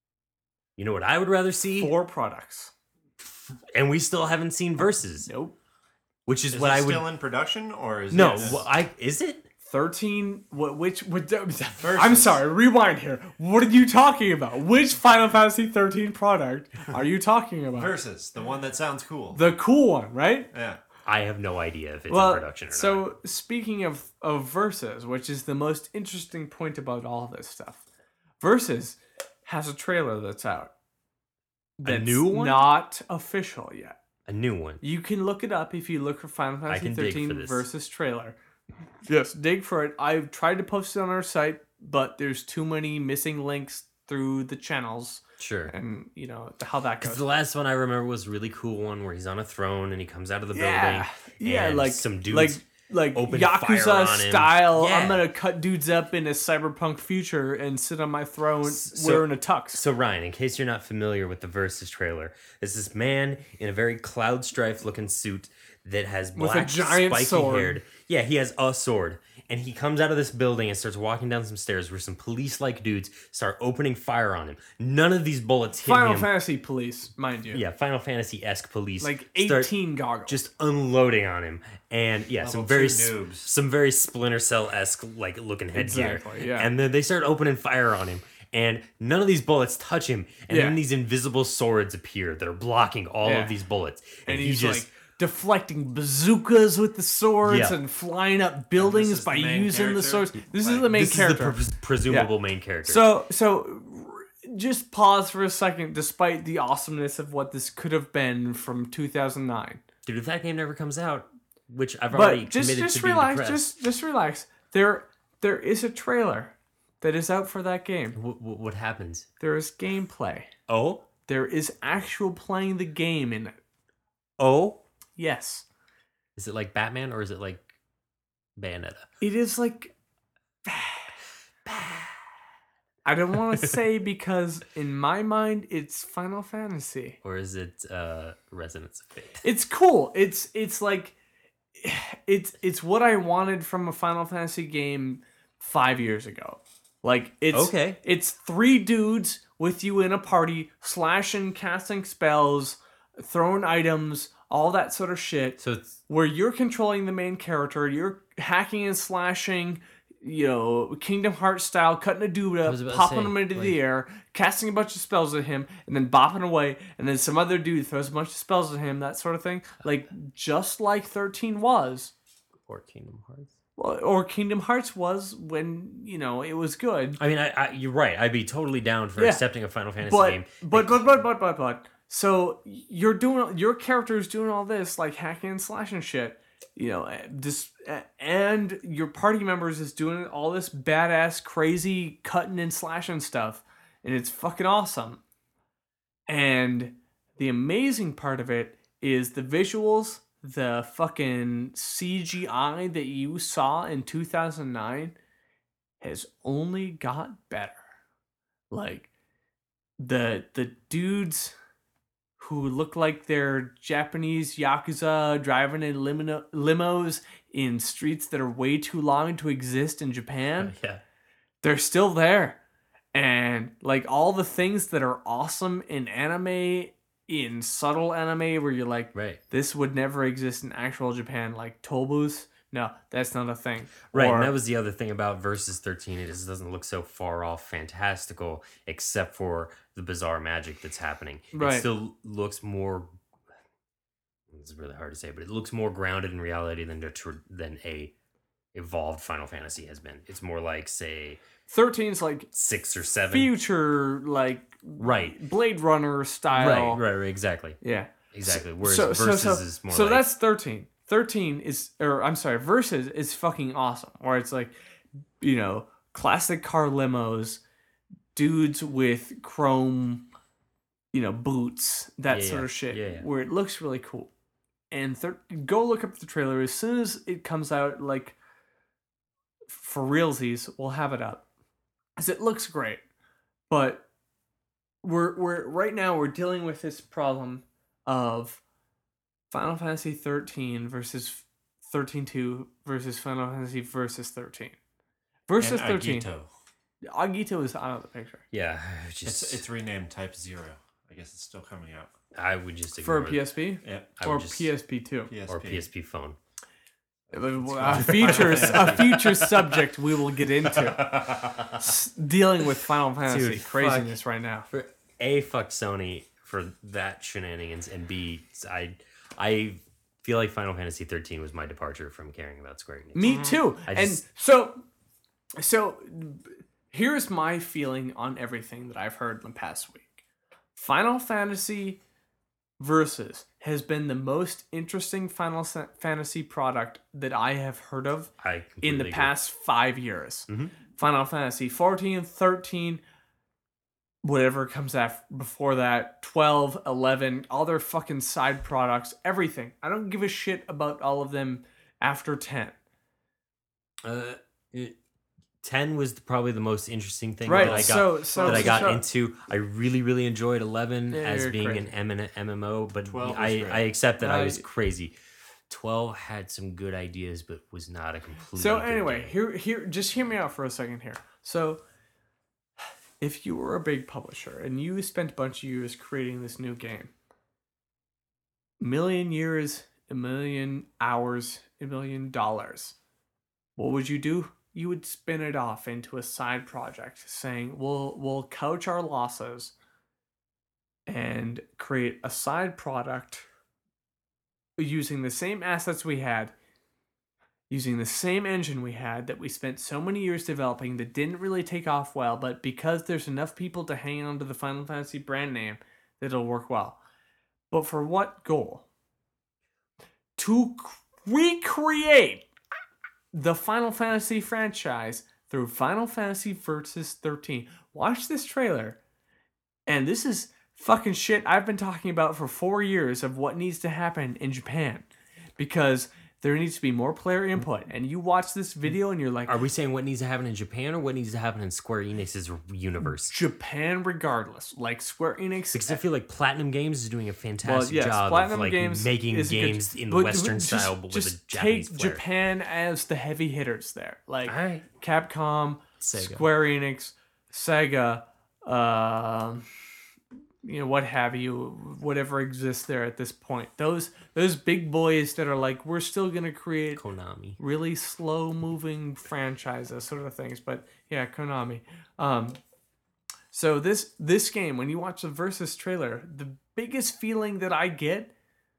You know what I would rather see, Four products. and we still haven't seen versus, Nope. which is, Is what it I would. still in production or is No, it? well, I is it? thirteen what which what I'm sorry, rewind here. What are you talking about? Which Final Fantasy thirteen product are you talking about? Versus the one that sounds cool. The cool one, right? Yeah. I have no idea if it's Well, in production or so not. speaking of of Versus, which is the most interesting point about all this stuff. Versus has a trailer that's out. That's new one? not official yet. A new one. You can look it up if you look for Final Fantasy can dig for thirteen this. Versus trailer. Yes, dig for it. I've tried to post it on our site, but there's too many missing links through the channels, Sure. and you know how that goes. The last one I remember was a really cool one where he's on a throne and he comes out of the Yeah, building. yeah, and like some dudes like like open fire Yakuza on him. style. Yeah. I'm gonna cut dudes up in a cyberpunk future and sit on my throne So- wearing a tux. So Ryan, in case you're not familiar with the Versus trailer, there's this man in a very Cloud Strife looking suit that has With a black giant spiky sword. haired. Yeah, he has a sword. And he comes out of this building and starts walking down some stairs where some police like dudes start opening fire on him. None of these bullets hit Final him. Fantasy police, mind you. Yeah, Final Fantasy esque police. Like start eighteen goggles. just unloading on him. And yeah, some Level very two s- noobs. some very Splinter Cell esque like looking headgear. Exactly, yeah. And then they start opening fire on him. And none of these bullets touch him. And Yeah. then these invisible swords appear that are blocking all Yeah. of these bullets. And, and he he's just like deflecting bazookas with the swords Yeah. and flying up buildings is by the main using the character? swords. This is Like, the main this character. is the pres- presumable main character. So, so r- just pause for a second. Despite the awesomeness of what this could have been from two thousand nine, Dude, if that game never comes out, which I've already but just committed just to being relax, depressed. just just relax. There there is a trailer that is out for that game. What, what, what happens? There is gameplay. Oh? There is actual playing the game in it. Oh? Yes. Is it like Batman or is it like Bayonetta? It is like... I don't want to say because in my mind it's Final Fantasy. Or is it uh, Resonance of Fate? It's cool. It's it's like it's it's what I wanted from a Final Fantasy game five years ago. Like it's Okay. It's three dudes with you in a party, slashing, casting spells, throwing items, all that sort of shit. So it's Where you're controlling the main character, you're hacking and slashing, you know, Kingdom Hearts style, cutting a dude I up, was about to popping say, him into like- the air, casting a bunch of spells at him, and then bopping away, and then some other dude throws a bunch of spells at him, that sort of thing. Like, just like thirteen was. or Kingdom Hearts. Well, or Kingdom Hearts was when, you know, it was good. I mean, I, I you're right. I'd be totally down for Yeah. accepting a Final Fantasy But, game. but, but, but, but, but, but, so you're doing, your character's doing all this, like hacking and slashing shit, you know, just, and your party members is doing all this badass, crazy cutting and slashing stuff, and it's fucking awesome. And the amazing part of it is the visuals, the fucking C G I that you saw in two thousand nine has only got better. Like, the the dudes who look like they're Japanese Yakuza driving in limo- limos in streets that are way too long to exist in Japan, Yeah. they're still there. And like all the things that are awesome in anime, in subtle anime where you're like, Right. this would never exist in actual Japan, like Tobus. No, that's not a thing. Right, Or- and that was the other thing about Versus thirteen. It just doesn't look so far off fantastical, except for the bizarre magic that's happening. Right. It still looks more. It's really hard to say, but it looks more grounded in reality than a, tr- than a evolved Final Fantasy has been. It's more like, say, thirteen's like six or seven. future, like Right. Blade Runner style. Right, right, right, exactly, Yeah. exactly. Whereas So, so, Versus so, is more so like that's thirteen. thirteen is, or I'm sorry, Versus is fucking awesome. Where it's like, you know, classic car limos, dudes with chrome, you know, boots, that Yeah, sort yeah. of shit. Yeah, yeah. Where it looks really cool. And thir- go look up the trailer as soon as it comes out. Like, for realsies, we'll have it up, because it looks great. But we're we're right now we're dealing with this problem of Final Fantasy thirteen versus thirteen two versus Final Fantasy versus thirteen. Versus And thirteen. Agito. Agito is out of the picture. yeah. Just It's it's renamed Type Zero. I guess it's still coming out. I would just For ignore a P S P? Yeah. I Or would just, P S P two? P S P. or P S P phone. A future, a future subject we will get into. S- dealing with Final Fantasy Dude, craziness right now. For A, fuck Sony for that shenanigans, and B, I I feel like Final Fantasy thirteen was my departure from caring about Square Enix. Me too. I and just- so, so here's my feeling on everything that I've heard in the past week. Final Fantasy Versus has been the most interesting Final Sa- Fantasy product that I have heard of I in completely the agree. past five years. Mhm. Final Fantasy fourteen, thirteen, whatever comes after before that, twelve, eleven, all their fucking side products, everything. I don't give a shit about all of them after ten. Uh, it- ten was probably the most interesting thing Right, that I got so- so- that I got so- into. I really, really enjoyed eleven Yeah, as you're being crazy. an M- M M O, but twelve was I, great. I accept that I was I- crazy. twelve had some good ideas, but was not a complete. So anyway, here here just hear me out for a second here. So if you were a big publisher and you spent a bunch of years creating this new game, million years, a million hours, a million dollars, what would you do? You would spin it off into a side project saying, we'll we'll couch our losses and create a side product using the same assets we had, using the same engine we had that we spent so many years developing that didn't really take off well, but because there's enough people to hang on to the Final Fantasy brand name, that it'll work well. But for what goal? To c- recreate the Final Fantasy franchise through Final Fantasy Versus thirteen. Watch this trailer. And this is fucking shit I've been talking about for four years of what needs to happen in Japan. Because there needs to be more player input. And you watch this video and you're like... Are we saying what needs to happen in Japan or what needs to happen in Square Enix's universe? Japan regardless. Like Square Enix... Because I feel like Platinum Games is doing a fantastic Well, yes, job Platinum of like Games making is good- games in the but Western just- style, but with just a Japanese take flair. Japan as the heavy hitters there. Like All right. Capcom, Sega. Square Enix, Sega, um, you know, what have you, whatever exists there at this point. Those those big boys that are like, we're still gonna create Konami. really slow moving franchises, sort of things. But yeah, Konami. Um, so this this game, when you watch the Versus trailer, the biggest feeling that I get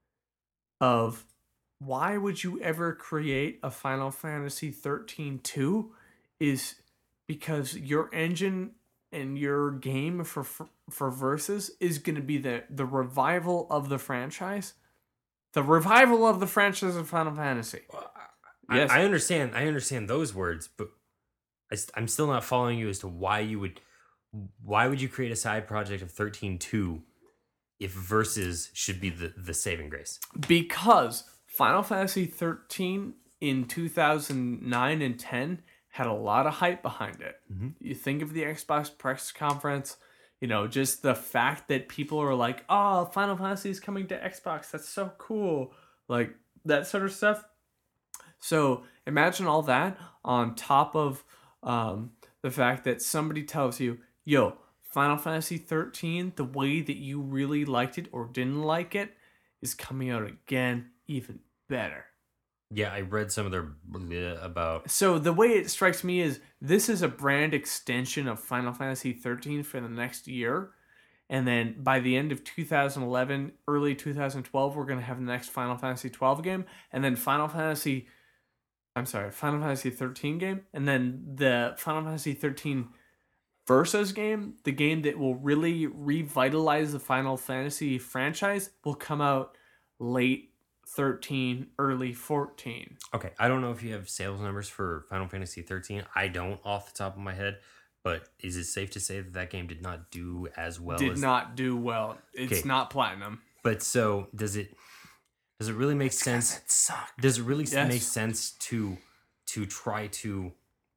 of why would you ever create a Final Fantasy thirteen two is because your engine and your game for for Versus is going to be the the revival of the franchise, the revival of the franchise of Final Fantasy. Yes. I, I understand. I understand those words, but I, am still not following you as to why you would. Why would you create a side project of thirteen two if Versus should be the, the saving grace? Because Final Fantasy thirteen in two thousand nine and ten had a lot of hype behind it. Mm-hmm. You think of the Xbox press conference, you know, just the fact that people are like, oh, Final Fantasy is coming to Xbox. That's so cool. Like that sort of stuff. So imagine all that on top of um, the fact that somebody tells you, yo, Final Fantasy thirteen, the way that you really liked it or didn't like it, is coming out again even better. Yeah, I read some of their bleh about. So the way it strikes me is this is a brand extension of Final Fantasy thirteen for the next year. And then by the end of two thousand eleven, early two thousand twelve, we're going to have the next Final Fantasy twelve game. And then Final Fantasy... I'm sorry, Final Fantasy thirteen game. And then the Final Fantasy thirteen Versus game, the game that will really revitalize the Final Fantasy franchise, will come out late thirteen, early fourteen. Okay, I don't know if you have sales numbers for Final Fantasy thirteen. I don't off the top of my head, but is it safe to say that that game did not do as well? Did as... not do well. It's Okay. not platinum. But so does it? Does it really make sense? It sucked. Does it really Yes. make sense to to try to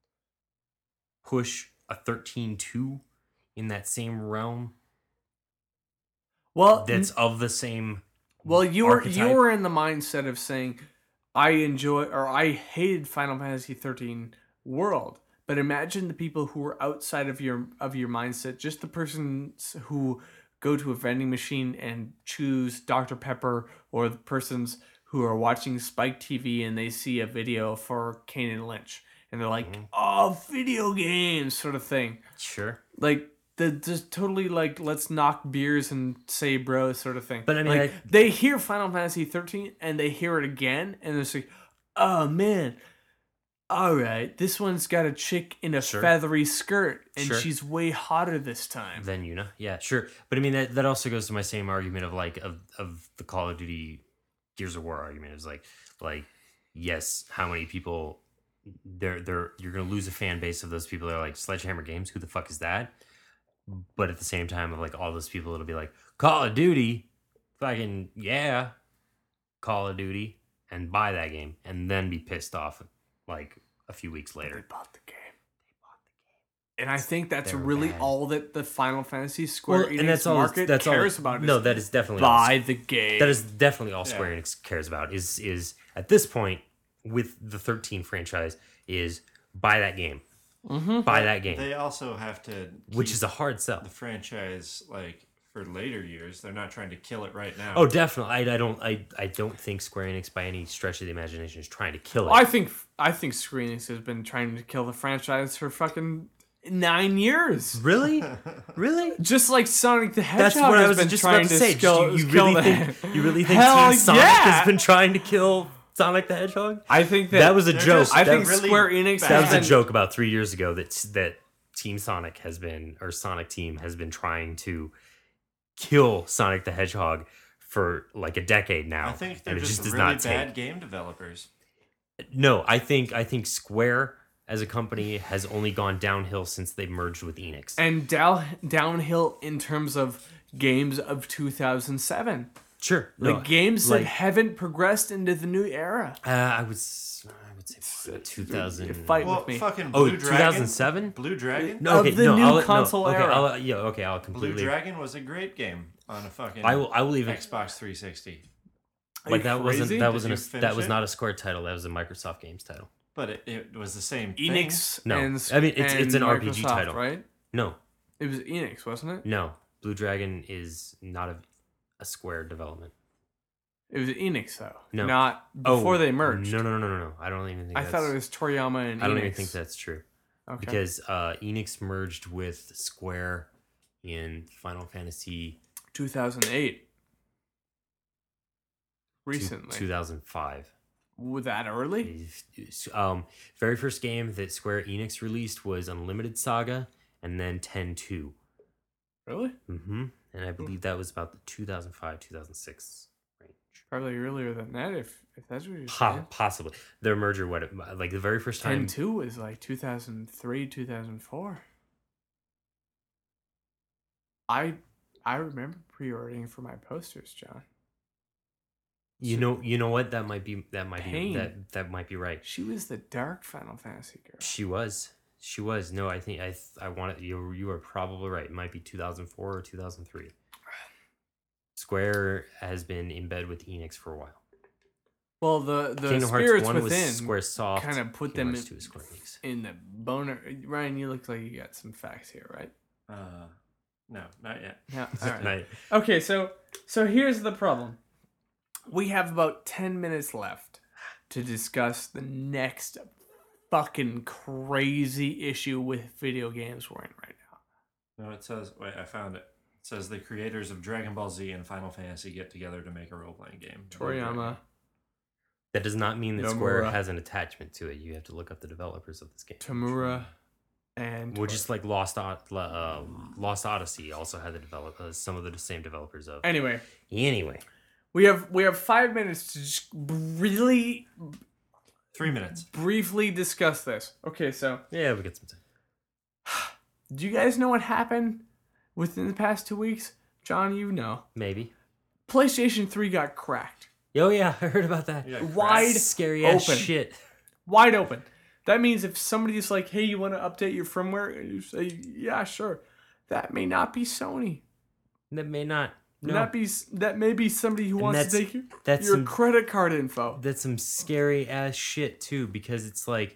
push a thirteen two in that same realm Well, that's of the same? well, you were archetype? you were in the mindset of saying, I enjoy or I hated Final Fantasy thirteen World. But imagine the people who are outside of your of your mindset, just the persons who go to a vending machine and choose Doctor Pepper, or the persons who are watching Spike T V and they see a video for Kane Lynch and they're like, Mm-hmm. "Oh, video games," sort of thing. Sure. Like the just totally like let's knock beers and say bro sort of thing. But I mean, like, I- they hear Final Fantasy thirteen and they hear it again and they're just like, "Oh man, all right, this one's got a chick in a Sure. feathery skirt and Sure. she's way hotter this time." Then Yuna, yeah, sure. But I mean, that, that also goes to my same argument of like of of the Call of Duty Gears of War argument is like like yes, how many people they're they're you're gonna lose a fan base of those people that are like Sledgehammer Games, who the fuck is that? But at the same time, of like all those people, it'll be like Call of Duty, fucking yeah, Call of Duty, and buy that game, and then be pissed off like a few weeks They later. bought the game. And I think that's They're really bad. all that the Final Fantasy Square Well, Enix and that's all market that's all cares about. No, is that is definitely all buy the game. that is definitely all Square Yeah. Enix cares about is is at this point with the thirteen franchise is buy that game, Mm-hmm. buy that game, They also have to, which keep is a hard sell. the franchise like for later years. They're not trying to kill it right now. Oh, definitely. I, I don't I, I don't think Square Enix by any stretch of the imagination is trying to kill it. I think I think Square Enix has been trying to kill the franchise for fucking nine years. Really, really. Just like Sonic the That's Hedgehog what I has was been just trying about to to say. kill, you, you kill really the- think you really think Hell Team Sonic yeah! has been trying to kill Sonic the Hedgehog? I think that, That was a They're joke. just- I That think was- really Square Enix bad. That has was a been, joke about three years ago that that Team Sonic has been or Sonic Team has been trying to kill Sonic the Hedgehog for like a decade now. I think they're and it just, just does really not bad take. game developers. No, I think I think Square as a company has only gone downhill since they merged with Enix. And down downhill in terms of games of two thousand seven. Sure, Like no, games like, that haven't progressed into the new era. Uh, I was, I would say two thousand. You're fighting Well, with me. fucking Oh, Blue two Dragon. thousand seven. Blue Dragon. No, Of okay, the no, new I'll, no, console okay, era. I'll, yeah, okay, I'll Blue completely. Dragon was a great game on a fucking I will, I will even Xbox three sixty. Are like you that wasn't crazy? that Did wasn't you a finish that was it? not a Square title. That was a Microsoft Games title. But it, it was the same thing. Enix. No. and, I mean, it's- it's and an R P G Microsoft, title. right? No, It was Enix, wasn't it? no, Blue Dragon is not a, a Square development. It was Enix though. No. Not before Oh, they merged. No, no, no, no, no. I don't even think. I that's, thought it was Toriyama and Enix. I don't even think that's true. Okay. Because uh, Enix merged with Square in Final Fantasy two thousand eight. two- Recently. two thousand five. Was that early? Um, very first game that Square Enix released was Unlimited Saga, and then ten two. Really? Mm-hmm. And I believe that was about the two thousand five, two thousand six range. Probably earlier than that if if that's what you're Po- saying. possibly. Their merger, what, like the very first time. ten two was like two thousand three, two thousand four. I I remember pre-ordering for my posters, John. You know, you know what? That might be that might Pain. be that that might be right. She was the dark Final Fantasy girl. She was. She was. No, I think I I want it. You you are probably right. It might be two thousand four or two thousand three. Square has been in bed with Enix for a while. Well, the the Kingdom Hearts spirits one was within Square Soft. kind of put Kingdom them Hearts in, two is Square Enix. in the boner. Ryan, you look like you got some facts here, right? Uh, no, not yet. Yeah. All right. Right. Okay, so so here's the problem. We have about ten minutes left to discuss the next fucking crazy issue with video games we're in right now. No, it says. Wait, I found it. It says the creators of Dragon Ball Z and Final Fantasy get together to make a role-playing game. Toriyama. That does not mean that Square Nomura. has an attachment to it. You have to look up the developers of this game. Tamura and Well, just like Lost O- uh, Lost Odyssey also had the develop uh, some of the same developers of. anyway, Anyway, we have we have five minutes to just really Three minutes. briefly discuss this. Okay, so yeah, we get some time. do you guys know what happened within the past two weeks? John, you know. Maybe. PlayStation three got cracked. Oh yeah, I heard about that. Yeah, Wide Scary ass open. shit. Wide open. That means if somebody's like, hey, you want to update your firmware? And you say, yeah, sure. That may not be Sony. That may not. No, That be that may be somebody who And wants to that's- take your, that's your some- credit card info. that's some scary ass shit too, because it's like,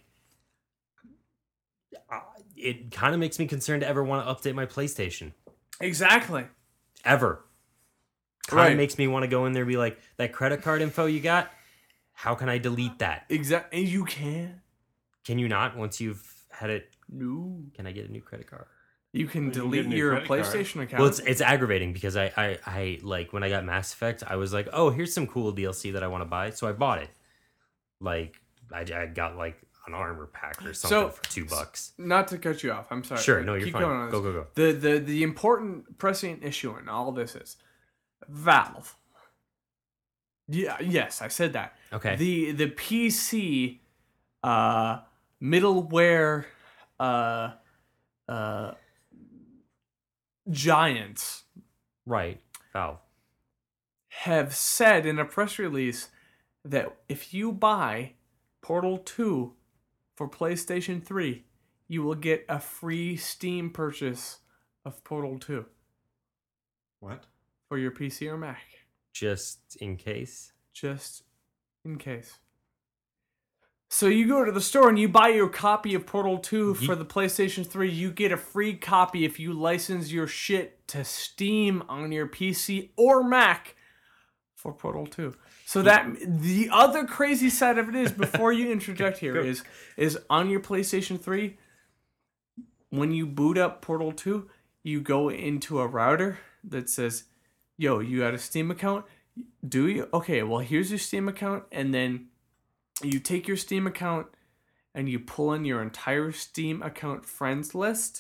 uh, it kind of makes me concerned to ever want to update my PlayStation. Exactly. Ever. Kind Right. of makes me want to go in there and be like, that credit card info you got, how can I delete that? Exactly. And you can. Can you not once you've had it? No. Can I get a new credit card? You can Well, you can delete get a new your credit card. PlayStation account. Well, it's it's aggravating because I, I I like when I got Mass Effect, I was like, oh, here's some cool D L C that I want to buy, so I bought it. Like I, I got like an armor pack or something So- for two bucks. Not to cut you off. I'm sorry. Sure, no, you're Keep fine. going on Go this. go go. The, the, the important pressing issue in all this is Valve. Yeah, yes, I said that. Okay. The the P C uh, middleware uh, uh, giants Right. Valve. have said in a press release that if you buy Portal two for PlayStation three, you will get a free Steam purchase of Portal two What? for your P C or Mac. Just in case. Just in case. So you go to the store and you buy your copy of Portal two for the PlayStation three. You get a free copy if you license your shit to Steam on your P C or Mac for Portal two. So that the other crazy side of it is, before you interject here, is is on your PlayStation three, when you boot up Portal two, you go into a router that says, yo, you got a Steam account? Do you? Okay, well, here's your Steam account, and then you take your Steam account and you pull in your entire Steam account friends list.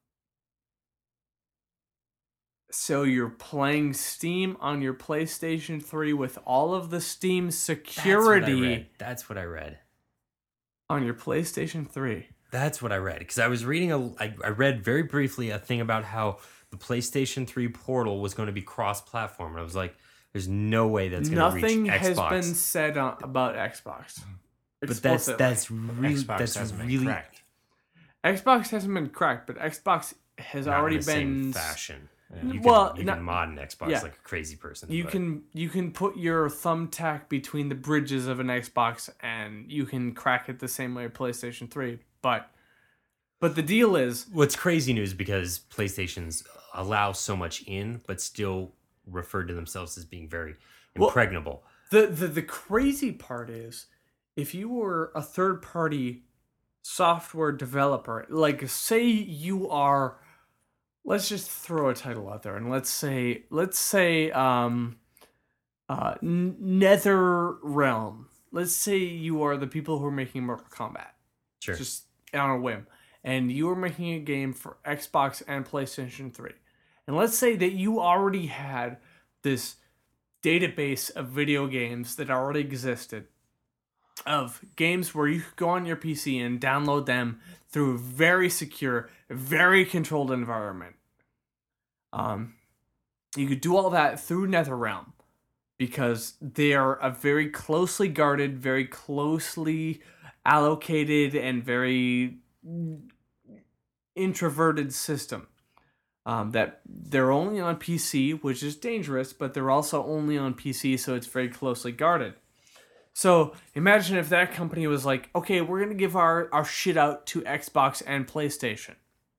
So you're playing Steam on your PlayStation three with all of the Steam That's what I security read. That's what I read. on your PlayStation three. That's what I read because I was reading a. I, I read very briefly a thing about how the PlayStation three Portal was going to be cross-platform, and I was like, "There's no way that's going to reach Nothing Xbox." has been said on, about Xbox. but that's explicitly. that's really Xbox that's hasn't been really cracked. Xbox hasn't been cracked, but Xbox has not already in the been same fashion. You can, Well, you not- can mod an Xbox yeah. like a crazy person. You but- can you can put your thumbtack between the bridges of an Xbox and you can crack it the same way PlayStation three. But but the deal is What's crazy news because PlayStations allow so much in, but still refer to themselves as being very Well- impregnable. the, the the crazy part is if you were a third party software developer, like say you are, let's just throw a title out there and let's say let's say um uh N- Nether Realm. Let's say you are the people who are making Mortal Kombat. Sure. Just on a whim. And you are making a game for Xbox and PlayStation three. And let's say that you already had this database of video games that already existed, of games where you could go on your P C and download them through a very secure, very controlled environment. Um, you could do all that through NetherRealm because they are a very closely guarded, very closely allocated, and very introverted system. Um, that they're only on P C, which is dangerous, but they're also only on P C, so it's very closely guarded. So imagine if that company was like, okay, we're going to give our, our shit out to Xbox and PlayStation.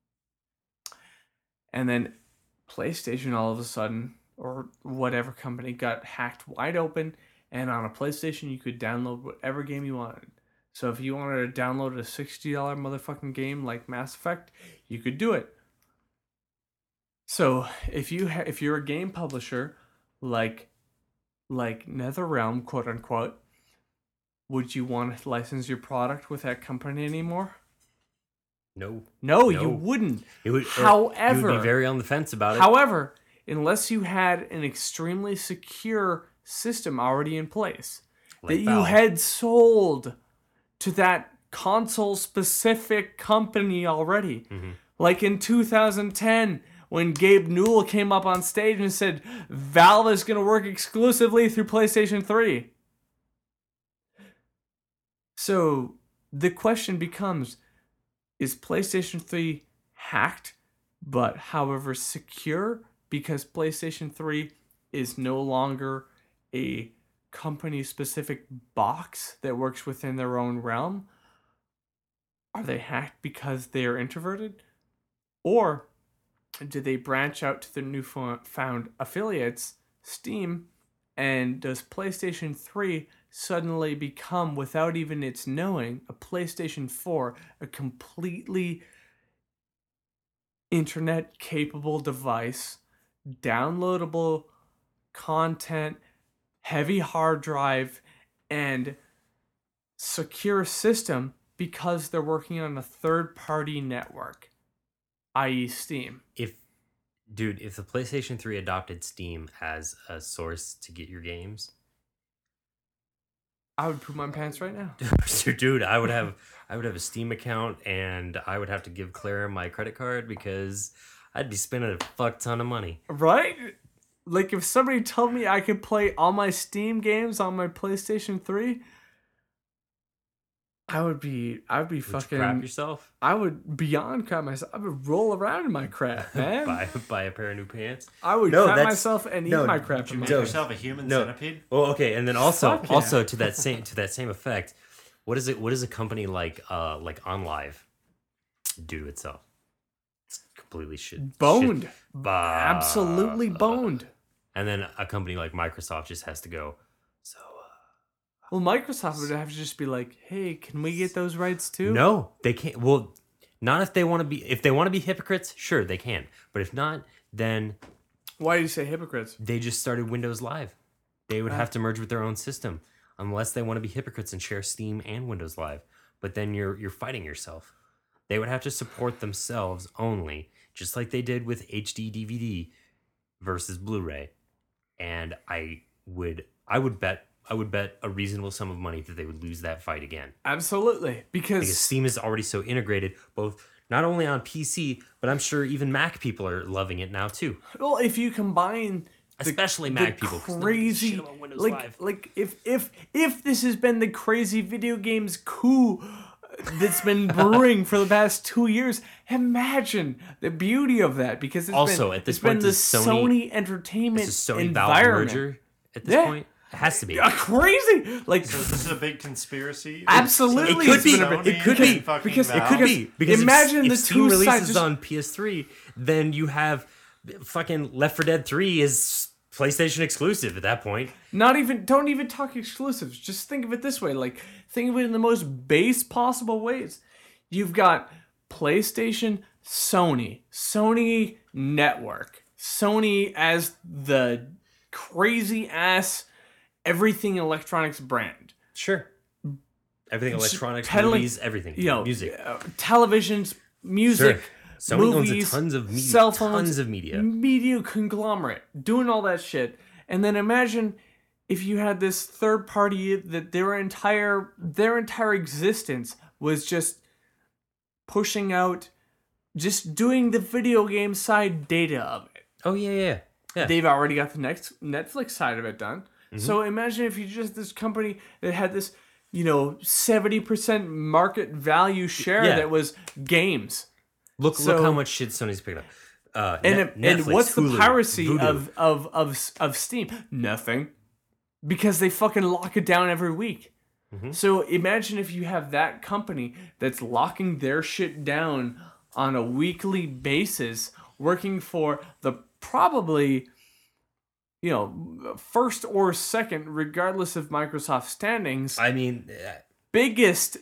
And then PlayStation all of a sudden, or whatever company, got hacked wide open, and on a PlayStation you could download whatever game you wanted. So if you wanted to download a sixty dollars motherfucking game like Mass Effect, you could do it. So if you ha- if you're a game publisher like like NetherRealm, quote unquote, would you want to license your product with that company anymore? No. No, No. you wouldn't. It would, or However, you would be very on the fence about it. However, unless you had an extremely secure system already in place Like that you Valve. had sold to that console specific company already. Mm-hmm. Like in two thousand ten when Gabe Newell came up on stage and said Valve is going to work exclusively through PlayStation three. So the question becomes, is PlayStation three hacked but however secure because PlayStation three is no longer a company specific box that works within their own realm? Are they hacked because they are introverted? Or do they branch out to their newfound affiliates, Steam, and does PlayStation three suddenly become, without even its knowing, a PlayStation four, a completely internet capable device, downloadable content, heavy hard drive, and secure system because they're working on a third party network, that is. Steam? If, dude, if the PlayStation three adopted Steam as a source to get your games, I would poop my pants right now. dude, I would have I would have a Steam account and I would have to give Clara my credit card because I'd be spending a fuck ton of money. Right? Like if somebody told me I could play all my Steam games on my PlayStation three, I would be I would be Would fucking you crap yourself? I would beyond crap myself. I would roll around in my crap, man. buy buy a pair of new pants. I would No, crap that's- myself and no, eat my crap. Did you in my make Joe, crap. yourself a human no. centipede? Well, okay, and then also Fuck yeah. also to that same to that same effect, what is it? What does a company like uh like OnLive do to itself? It's completely shit. Boned. Shit. Bah. Absolutely boned. And then a company like Microsoft just has to go. So uh, Well, Microsoft would have to just be like, "Hey, can we get those rights too?" no, they can't. Well, not if they want to be. If they want to be hypocrites, sure they can. But if not, then Why do you say hypocrites? they just started Windows Live. They would have to merge with their own system, unless they want to be hypocrites and share Steam and Windows Live. But then you're you're fighting yourself. They would have to support themselves only, just like they did with H D D V D versus Blu-ray. And I would I would bet I would bet a reasonable sum of money that they would lose that fight again. Absolutely, because, Because Steam is already so integrated, both not only on P C, but I'm sure even Mac people are loving it now too. well, if you combine the, Especially the Mac people. 'cause nobody gives a crazy, shit about Windows like, five. like if if if this has been the crazy video games coup that's been brewing for the past two years, imagine the beauty of that. Because it's Also, been, at this it's point, been the does Sony- Sony Entertainment It's a Sony Valve environment. merger at this Yeah. point. It has to be. Uh, crazy, like So this is a big conspiracy. Absolutely, It could it's be. been a- Sony It could and be. fucking Because it Valve. could Be, because imagine if, the if Steam two releases sides- on P S three, then you have fucking Left four Dead three is PlayStation exclusive at that point. Not even, don't even talk exclusives. Just think of it this way. Like, think of it in the most base possible ways. You've got PlayStation, Sony, Sony Network, Sony as the crazy ass everything electronics brand. Sure. Everything electronics, peddling- movies, everything. You know, music. uh, televisions, music, Sure. Sony owns movies, a tons of media. cell phones, Tons of media. media conglomerate doing all that shit. And then imagine if you had this third party that their entire their entire existence was just pushing out, just doing the video game side data of it. Oh yeah, yeah, yeah. They've already got the next Netflix side of it done. Mm-hmm. So imagine if you just this company that had this, you know, seventy percent market value share Yeah. that was games. Look, So- look how much shit Sony's picked up. Uh, And Net- and Netflix, what's the Hulu, piracy Vudu. of, of of of Steam? Nothing, because they fucking lock it down every week. Mm-hmm. So imagine if you have that company that's locking their shit down on a weekly basis, working for the probably, you know, first or second, regardless of Microsoft's standings, I mean, uh, biggest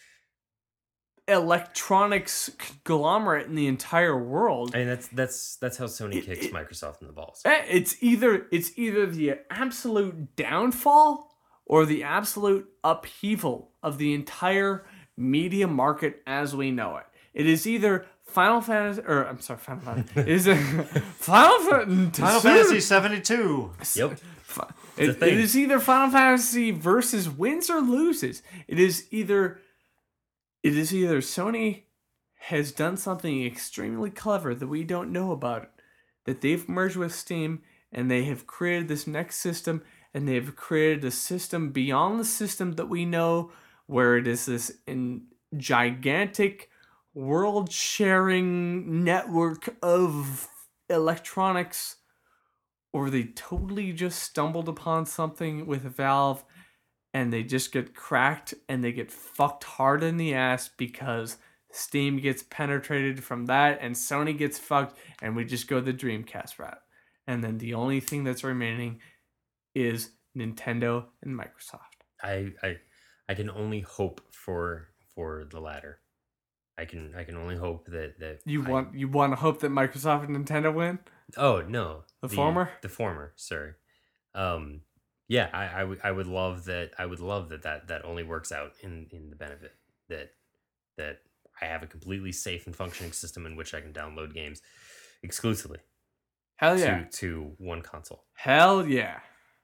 electronics conglomerate in the entire world. I mean that's that's that's how Sony kicks Microsoft in the balls. Eh, It's either it's either the absolute downfall or the absolute upheaval of the entire media market as we know it. It is either Final Fantasy, or I'm sorry, Final Fantasy. It is a Final, Fa- Final Fantasy seventy-two. Yep. It, a thing. it is either Final Fantasy versus wins or loses. It is either it is either Sony has done something extremely clever that we don't know about it, that they've merged with Steam and they have created this next system, and they've created a system beyond the system that we know, where it is this in gigantic world sharing network of electronics, or they totally just stumbled upon something with Valve and they just get cracked and they get fucked hard in the ass because Steam gets penetrated from that and Sony gets fucked, and we just go the Dreamcast route. And then the only thing that's remaining is Nintendo and Microsoft. I I I can only hope for for the latter. I can I can only hope that that You I- want you want to hope that Microsoft and Nintendo win? Oh no, The former? The former, sorry. Um, yeah, I, I would I would love that. I would love that that that only works out in in the benefit that that I have a completely safe and functioning system in which I can download games exclusively Hell yeah. to to one console. Hell yeah.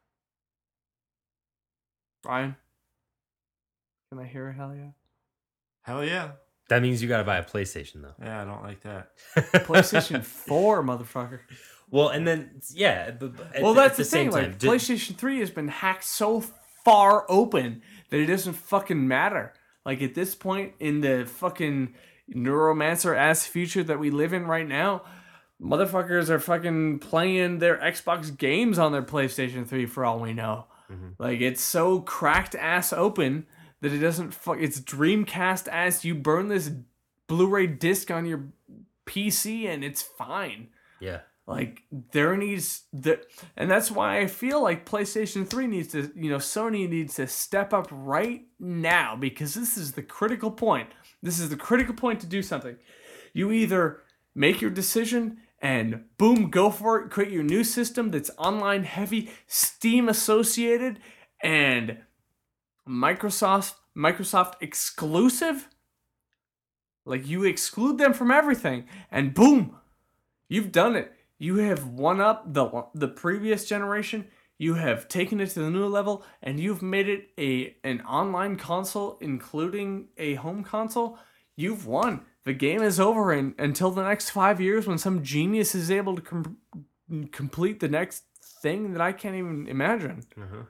Ryan? Can I hear a hell yeah? Hell yeah. That means you got to buy a PlayStation though. Yeah, I don't like that. PlayStation four, motherfucker. Well, and then yeah, but, but at, Well, the- that's at the, the thing. same time, Like, did- PlayStation three has been hacked so far open that it doesn't fucking matter. Like, at this point in the fucking neuromancer ass future that we live in right now, motherfuckers are fucking playing their Xbox games on their PlayStation three for all we know. Mm-hmm. Like, it's so cracked ass open that it doesn't fuck. It's Dreamcast ass. You burn this Blu-ray disc on your P C and it's fine. yeah. Like, there needs the, and that's why I feel like PlayStation three needs to, you know, Sony needs to step up right now, because this is the critical point. This is the critical point to do something. You either make your decision and boom, go for it, create your new system that's online heavy, Steam associated, and Microsoft Microsoft exclusive. Like, you exclude them from everything, and boom, you've done it. You have won up the the previous generation. You have taken it to the new level, and you've made it a an online console, including a home console. You've won. The game is over in, until the next five years when some genius is able to com- complete the next thing that I can't even imagine. Uh-huh.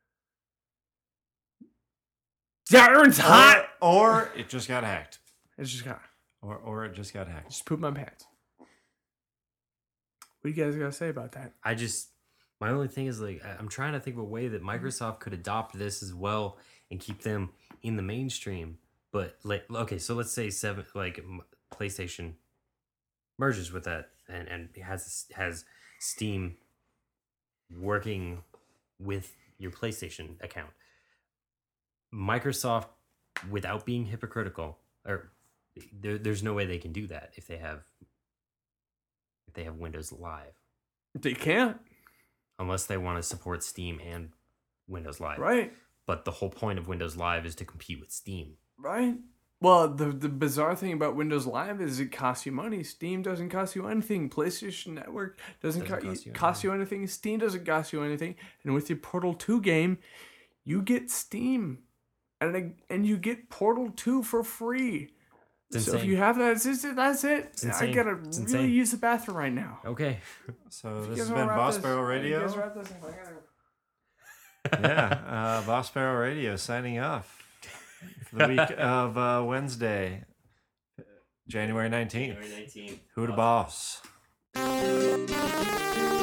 Darren's hot! Or, or it just got hacked. It's just got... Or or it just got hacked. Just poop my pants. What do you guys got to say about that? I just, my only thing is like, I- I'm trying to think of a way that Microsoft could adopt this as well and keep them in the mainstream. But like, okay, so let's say seven, like m- PlayStation merges with that and and has has Steam working with your PlayStation account. Microsoft, without being hypocritical, or there, there's no way they can do that if they have if they have Windows Live, They can't. unless they want to support Steam and Windows Live. Right. But the whole point of Windows Live is to compete with Steam. Right. Well, the the bizarre thing about Windows Live is it costs you money. Steam doesn't cost you anything. PlayStation Network doesn't, Doesn't co- cost you cost you anything. Steam doesn't cost you anything. And with your Portal two game, you get Steam. And it- and you get Portal two for free. It's So if insane. you have that, that's it. That's it. It's I insane. gotta It's really insane. use the bathroom right now. Okay. So You this guys has wanna been wrap Boss this- Barrel you Radio. guys wrap this up? I gotta- Yeah, uh, Boss Barrel Radio signing off for the week of uh, Wednesday, January nineteenth. nineteenth. Who the boss?